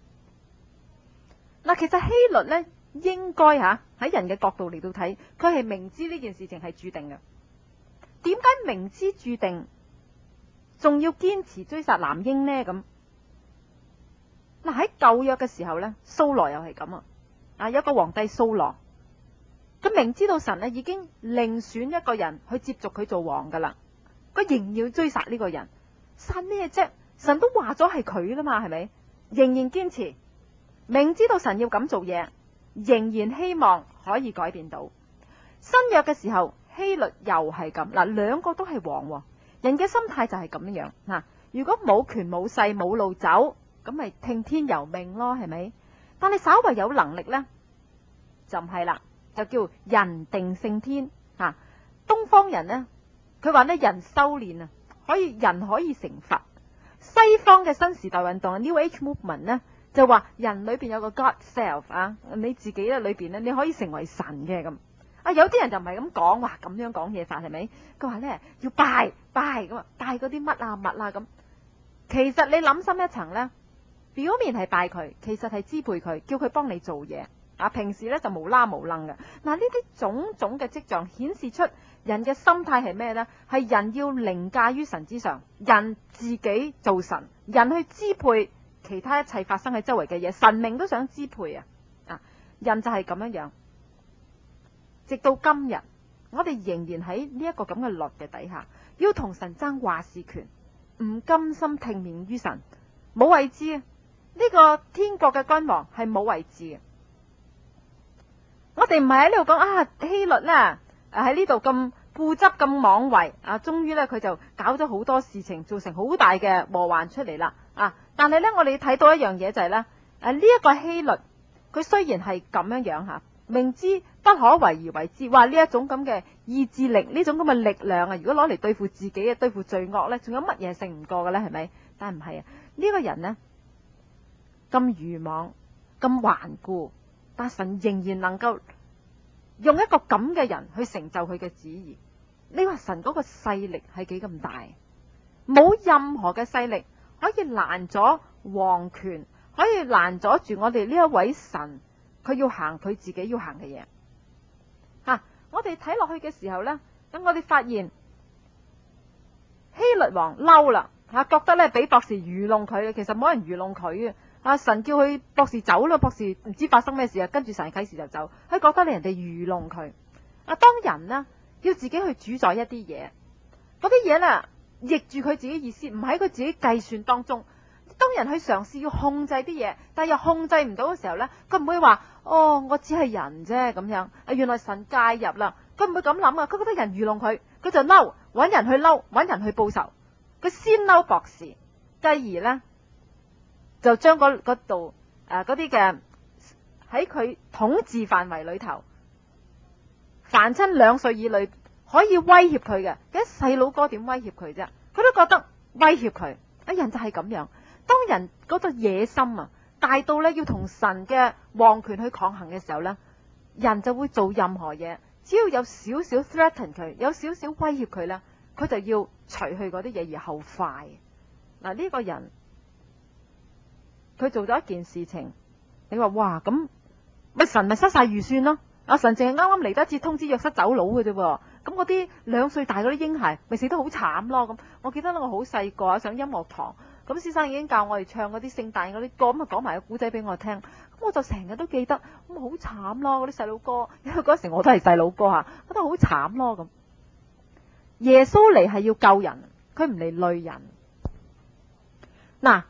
其實希律呢，應該喺人嘅角度嚟到睇，佢係明知呢件事情係注定嘅。點解明知注定，仲要堅持追殺男嬰呢？咁喺舊約嘅時候呢，掃羅又係咁有個皇帝掃羅，佢明知道神呢已經另選一個人去接續佢做王噶啦，佢仍要追殺呢個人，殺咩啫？神都話咗係佢啦嘛，係咪？仍然堅持，明知道神要咁做嘢，仍然希望可以改變到。新約嘅時候，希律又係咁，2個都係王，人嘅心態就係咁樣。如果冇權冇勢冇路走，咁咪聽天由命咯，係咪？但係稍為有能力呢，就唔係啦，就叫人定勝天。東方人呢，佢話呢，人修煉人可以成佛。西方嘅新時代運動 New Age Movement 呢，就話人裏邊有個 God Self 你自己咧裏邊呢，你可以成為神嘅咁。有啲人就唔係咁講，哇咁樣講嘢法係咪？佢話呢，要拜咁拜嗰啲乜啊物啊咁。其實你諗深一層呢，表面係拜佢，其實係支配佢，叫佢幫你做嘢。平時呢就無啦無楞嘅。呢啲種種嘅跡象顯示出人嘅心態係咩呢？係人要凌駕於神之上，人自己做神，人去支配其他一切發生喺周圍嘅嘢，神明都想支配人就係咁樣樣。直到今日，我哋仍然喺呢一個咁嘅律嘅底下，要同神爭話事權，唔甘心聽命於神，冇位置。呢個天國嘅君王係冇位置嘅。我哋唔係喺呢度講希律呢喺呢度咁固執咁妄為終於呢，佢就搞咗好多事情，造成好大嘅禍患出嚟啦。但係呢，我哋睇到一樣嘢就係呢，呢一個希律，佢雖然係咁樣樣明知不可為而為之，話呢一種咁嘅意志力，呢種咁嘅力量如果攞嚟對付自己對付罪惡呢，仲有乜嘢勝唔過嘅呢？係咪？但係唔係呢個人呢，咁愚妄咁頑固，但神仍然能夠用一個咁嘅人去成就佢嘅旨意。呢個神嗰個勢力係幾咁大？冇任何嘅勢力可以攔咗皇權，可以攔阻住我哋呢一位神，佢要行佢自己要行嘅嘢。我哋睇落去嘅時候呢，咁我哋發現希律王嬲啦，覺得呢俾博士愚弄佢，其實冇人愚弄佢嘅。神叫佢博士走啦，博士唔知發生咩事跟住神啟示就走，佢覺得人哋愚弄佢。當人呢要自己去主宰一啲嘢，嗰啲嘢呢逆住佢自己意思，唔喺佢自己計算當中。當人去嘗試要控制啲嘢，但係又控制唔到嘅時候呢，佢唔會話我只係人啫咁樣。原來神介入啦，佢唔會咁諗啊。佢覺得人愚弄佢，佢就嬲，揾人去嬲，揾人去報仇。佢先嬲博士，繼而呢，就將嗰度嗰啲嘅喺佢統治範圍裏頭，凡親2歲以內可以威脅佢嘅，啲細佬哥點威脅佢啫？佢都覺得威脅佢。人就係咁樣。當人嗰個野心大到呢要同神嘅皇權去抗衡嘅時候呢，人就會做任何嘢，只要有少少 threaten 佢，有少少威脅佢呢，佢就要除去嗰啲嘢而後快。呢個人佢做咗一件事情，你話哇咁咪神咪失晒預算咯？神淨係啱啱嚟得一次通知約瑟走佬嘅啫，咁嗰啲2歲大嗰啲嬰孩咪死得好慘咯。咁我記得我好細個上音樂堂，咁先生已經教我哋唱嗰啲聖誕嗰啲歌，咁講埋個古仔俾我聽，咁我就成日都記得，咁好慘咯嗰啲細佬哥，因為嗰時我都係細佬哥覺得好慘咯咁。耶穌嚟係要救人，佢唔嚟累人。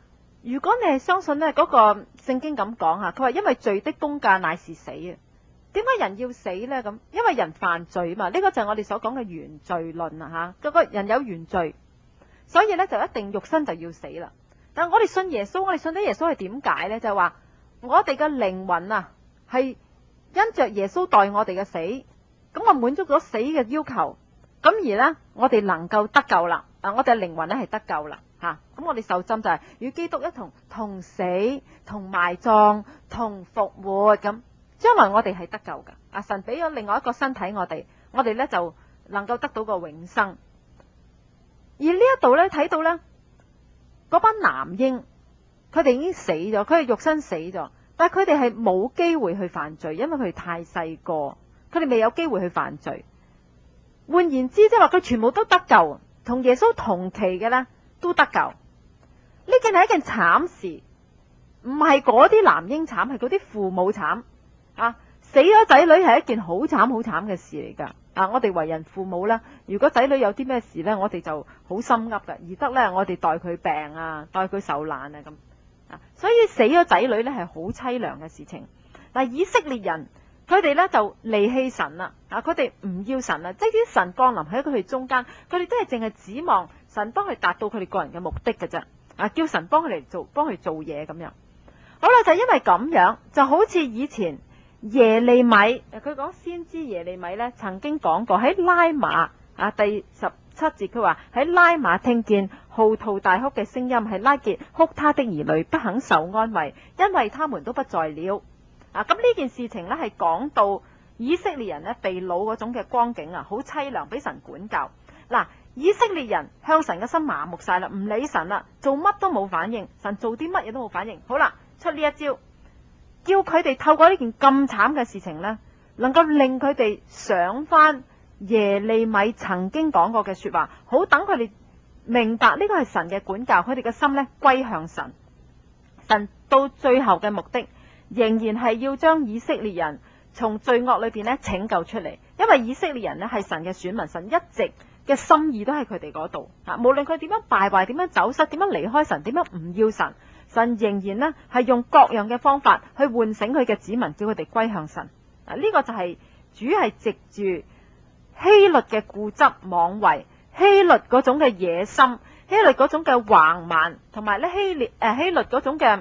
如果你係相信呢嗰個聖經咁講吓，佢話因為罪的工價乃是死啊。點解人要死呢？咁因為人犯罪嘛，呢個就係我哋所講嘅原罪論啊吓。嗰個人有原罪，所以呢就一定肉身就要死啦。但係我哋信耶穌，我哋信咗耶穌係點解呢？就係話我哋嘅靈魂啊係因着耶穌代我哋嘅死，咁我滿足咗死嘅要求，咁而呢，我哋能夠得救啦。我哋嘅靈魂呢係得救啦吓。咁我哋受浸就係與基督一同死、同埋葬、同復活咁。將來我哋係得救噶，神俾咗另外一個身體我哋呢就能夠得到個永生。而呢一度呢，睇到呢嗰班男嬰，佢哋已經死咗，佢哋肉身死咗，但係佢哋係冇機會去犯罪，因為佢哋太細個，佢哋未有機會去犯罪。換言之，即係話佢全部都得救，同耶穌同期嘅呢都得救。呢件係一件慘事，唔係嗰啲男嬰慘，係嗰啲父母慘。死咗仔女係一件好慘好慘嘅事嚟噶。我哋為人父母啦，如果仔女有啲咩事呢，我哋就好心噏噶，而得呢，我哋代佢病啊，代佢受難啊咁。所以死咗仔女呢係好淒涼嘅事情。但以色列人佢哋呢就離棄神啦，佢哋唔要神啦，即係啲神降臨喺佢哋中間，佢哋都係淨係指望神幫佢達到佢哋個人嘅目的嘅啫。叫神幫佢做嘢咁樣。好啦，就因為咁樣，就好似以前耶利米，佢講先知耶利米呢曾經講過喺拉馬第17節，佢話喺拉馬聽見號啕大哭嘅聲音，係拉結哭他的兒女，不肯受安慰，因為他們都不在了。咁呢件事情呢係講到以色列人呢被擄嗰種嘅光景啊，好淒涼，俾神管教。以色列人向神嘅心麻木晒啦，唔理神啦，做乜都冇反應，神做啲乜嘢都冇反應。好啦，出呢一招，叫佢哋透過呢件咁慘嘅事情呢，能夠令佢哋想翻耶利米曾經講過嘅說話，好等佢哋明白呢個係神嘅管教，佢哋嘅心呢歸向神。神到最後嘅目的，仍然係要將以色列人從罪惡裏邊呢拯救出嚟，因為以色列人呢係神嘅選民，神一直嘅心意都喺佢哋嗰度。無論佢點樣敗壞、點樣走失、點樣離開神、點樣唔要神，神仍然呢係用各樣嘅方法去喚醒佢嘅子民，叫佢哋歸向神。呢個就係主係藉住希律嘅固執妄為、希律嗰種嘅野心、希律嗰種嘅橫蠻，同埋咧希律嗰種嘅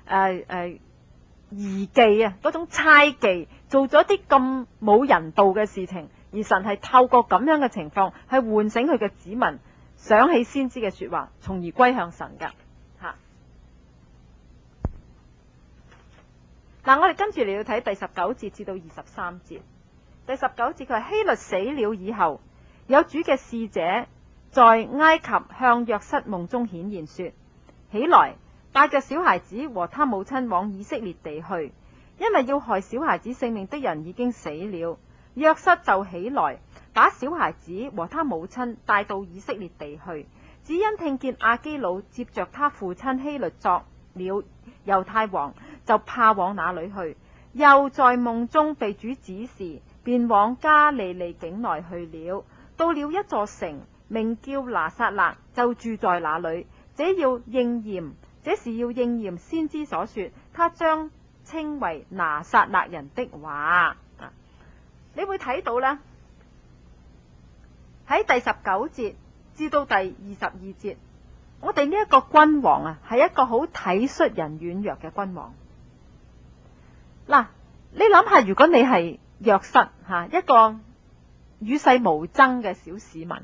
異忌啊，嗰種猜忌，做咗啲咁冇人道嘅事情。而神係透過咁樣嘅情況，係喚醒佢嘅子民，想起先知嘅說話，從而歸向神噶。我哋跟住嚟要睇第19節至到23節。第19節佢話希律死了以後，有主嘅使者在埃及向約瑟夢中顯現說：起來，帶着小孩子和他母親往以色列地去，因為要害小孩子性命的人已經死了。約瑟就起來，把小孩子和他母親帶到以色列地去，只因聽見亞基老接着他父親希律作了猶太王，就怕往那裏去。又在夢中被主指示，便往加利利境內去了。到了一座城，名叫拿撒勒，就住在那裏。這是要應驗先知所說，他將稱為拿撒勒人的話。你會睇到呢，喺第19節至到第22節，我哋呢一個君王啊，係一個好體恤人軟弱嘅君王。你諗下，如果你係約瑟一個與世無爭嘅小市民，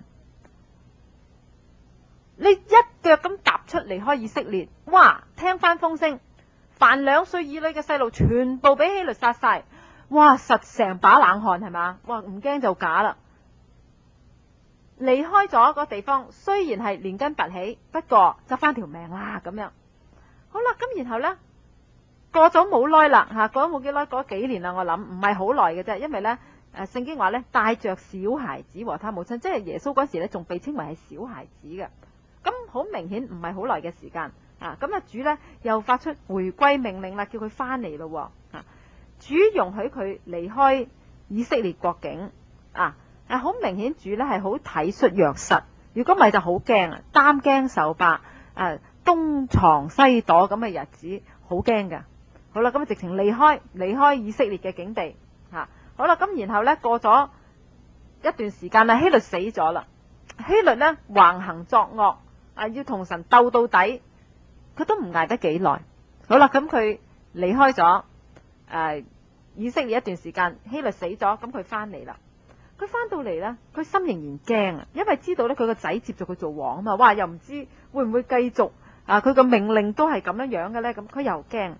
你一腳咁踏出離開以色列，哇！聽翻風聲，凡2歲以內嘅細路全部俾希律殺晒。哇！實成把冷汗係嘛？哇！唔驚就假啦。離開咗個地方，雖然係連根拔起，不過執翻條命啦咁樣。好啦，咁然後呢，過咗冇耐啦吓，過咗冇幾耐，過咗幾年啦，我諗唔係好耐嘅啫。因為呢，聖經話呢，帶着小孩子和他母親，即係耶穌嗰時呢，仲被稱為係小孩子嘅。咁好明顯唔係好耐嘅時間啊。咁主呢，又發出回歸命令啦，叫佢翻嚟咯。主容許佢離開以色列國境好明顯主呢係好體恤約瑟，如果唔係就好驚擔驚受怕， 東藏西躲咁嘅日子，好驚㗎。好啦，咁直情離開以色列嘅境地吓。好啦，咁然後呢，過咗一段時間啦，希律死咗啦。希律呢，橫行作惡要同神鬥到底，佢都唔捱得幾耐。好啦，咁佢離開咗以色列一段時間，希律死咗，咁佢翻嚟啦。佢翻到嚟呢，佢心仍然驚啊，因為知道呢，佢個仔接續佢做王啊嘛。哇，又唔知會唔會繼續佢個命令都係咁樣樣嘅呢。咁佢又驚，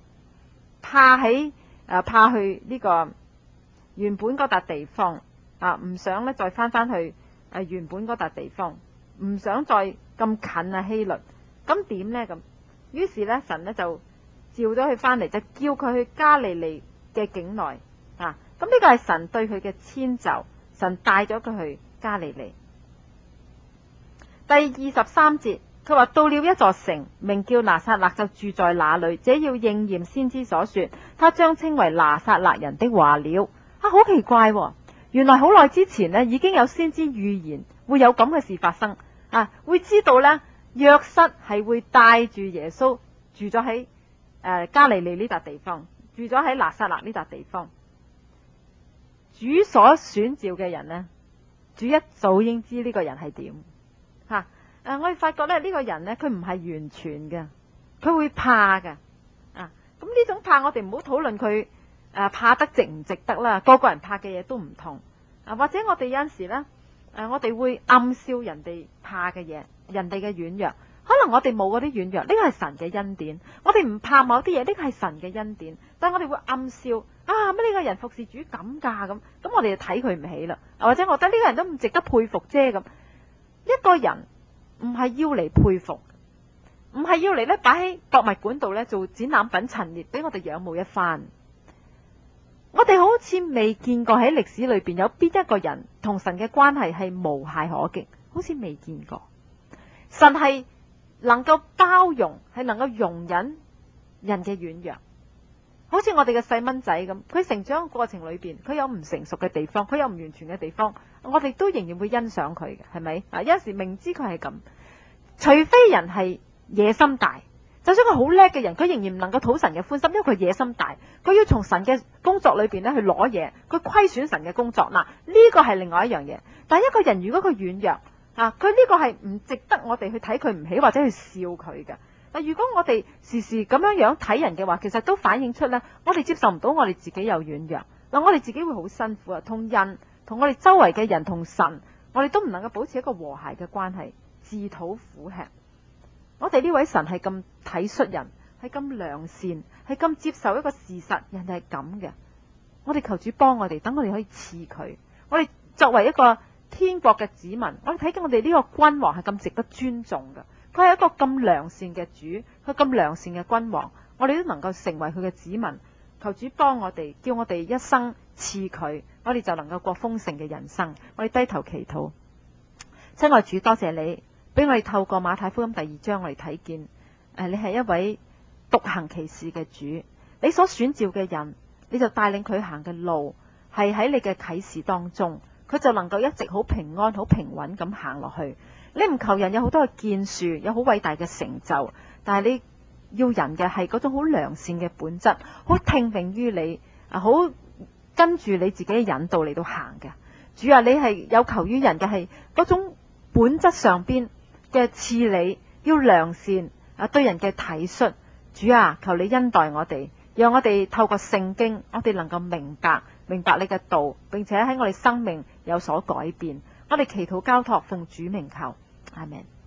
怕去呢個原本嗰笪地方唔想呢再翻去原本嗰笪地方，唔想再咁近希律。咁點呢？咁於是呢，神呢就召咗佢翻嚟，就叫佢去加利利嘅境內咁呢個係神對佢嘅遷就，神帶咗佢去加利利。第23節，佢話到了一座城，名叫拿撒勒，就住在那裏。這要應驗先知所說，他將稱為拿撒勒人的話了。好奇怪喎，原來好耐之前呢，已經有先知預言會有咁嘅事發生會知道呢，約瑟係會帶住耶穌住咗喺加利利呢笪地方，住咗喺拿撒勒呢笪地方。主所選召嘅人呢，主一早已經知呢個人係點我哋發覺咧，呢個人呢，佢唔係完全嘅，佢會怕嘅咁呢種怕，我哋唔好討論佢怕得值唔值得啦。個個人怕嘅嘢都唔同或者我哋有陣時呢，我哋會暗笑人哋怕嘅嘢，人哋嘅軟弱。可能我哋冇嗰啲軟弱，呢個係神嘅恩典。我哋唔怕某啲嘢，呢個係神嘅恩典。但係我哋會暗笑乜呢個人服侍主咁㗎咁我哋就睇佢唔起啦。或者我覺得呢個人都唔值得佩服啫咁。一個人唔係要嚟佩服，唔係要嚟呢擺喺博物館度呢做展覽品陳列俾我哋仰慕一番。我哋好似未見過喺歷史裏邊有邊一個人同神嘅關係係無懈可擊，好似未見過。神係能夠包容，係能夠容忍人嘅軟弱。好似我哋嘅細蚊仔咁，佢成長嘅過程裏邊，佢有唔成熟嘅地方，佢有唔完全嘅地方，我哋都仍然會欣賞佢嘅，係咪？有陣時明知佢係咁，除非人係野心大，就算佢好叻嘅人，佢仍然唔能夠討神嘅歡心，因為佢野心大，佢要從神嘅工作裏邊去攞嘢，佢虧損神嘅工作。呢個係另外一樣嘢。但係一個人如果佢軟弱佢呢個係唔值得我哋去睇佢唔起或者去笑佢嘅。如果我哋時時咁樣睇人嘅話，其實都反映出呢，我哋接受唔到我哋自己有軟弱。我哋自己會好辛苦同人，同我哋周圍嘅人，同神，我哋都唔能夠保持一個和諧嘅關係，自討苦吃。我哋呢位神係咁體恤人，係咁良善，係咁接受一個事實，人哋係咁嘅。我哋求主幫我哋，等我哋可以賜佢。我哋作為一個天國嘅子民，我哋睇見我哋呢個君王係咁值得尊重嘅。佢係一個咁良善嘅主，佢咁良善嘅君王，我哋都能夠成為佢嘅子民。求主幫我哋，叫我哋一生賜佢，我哋就能夠過豐盛嘅人生。我哋低頭祈禱。親愛主，多謝你俾我哋透過馬太福音第2章，我哋睇見你係一位獨行其事嘅主。你所選召嘅人，你就帶領佢行嘅路係喺你嘅啟示當中，佢就能夠一直好平安、好平穩咁行落去。你唔求人有好多嘅建樹，有好偉大嘅成就，但係你要人嘅係嗰種好良善嘅本質，好聽命於你好跟住你自己嘅引導嚟到行嘅。主啊，你係有求於人嘅係嗰種本質上邊嘅賜理，要良善對人嘅體恤。主啊，求你恩待我哋，讓我哋透過聖經，我哋能夠明白你嘅道，並且喺我哋生命有所改變。我哋祈禱交託，奉主名求，阿們。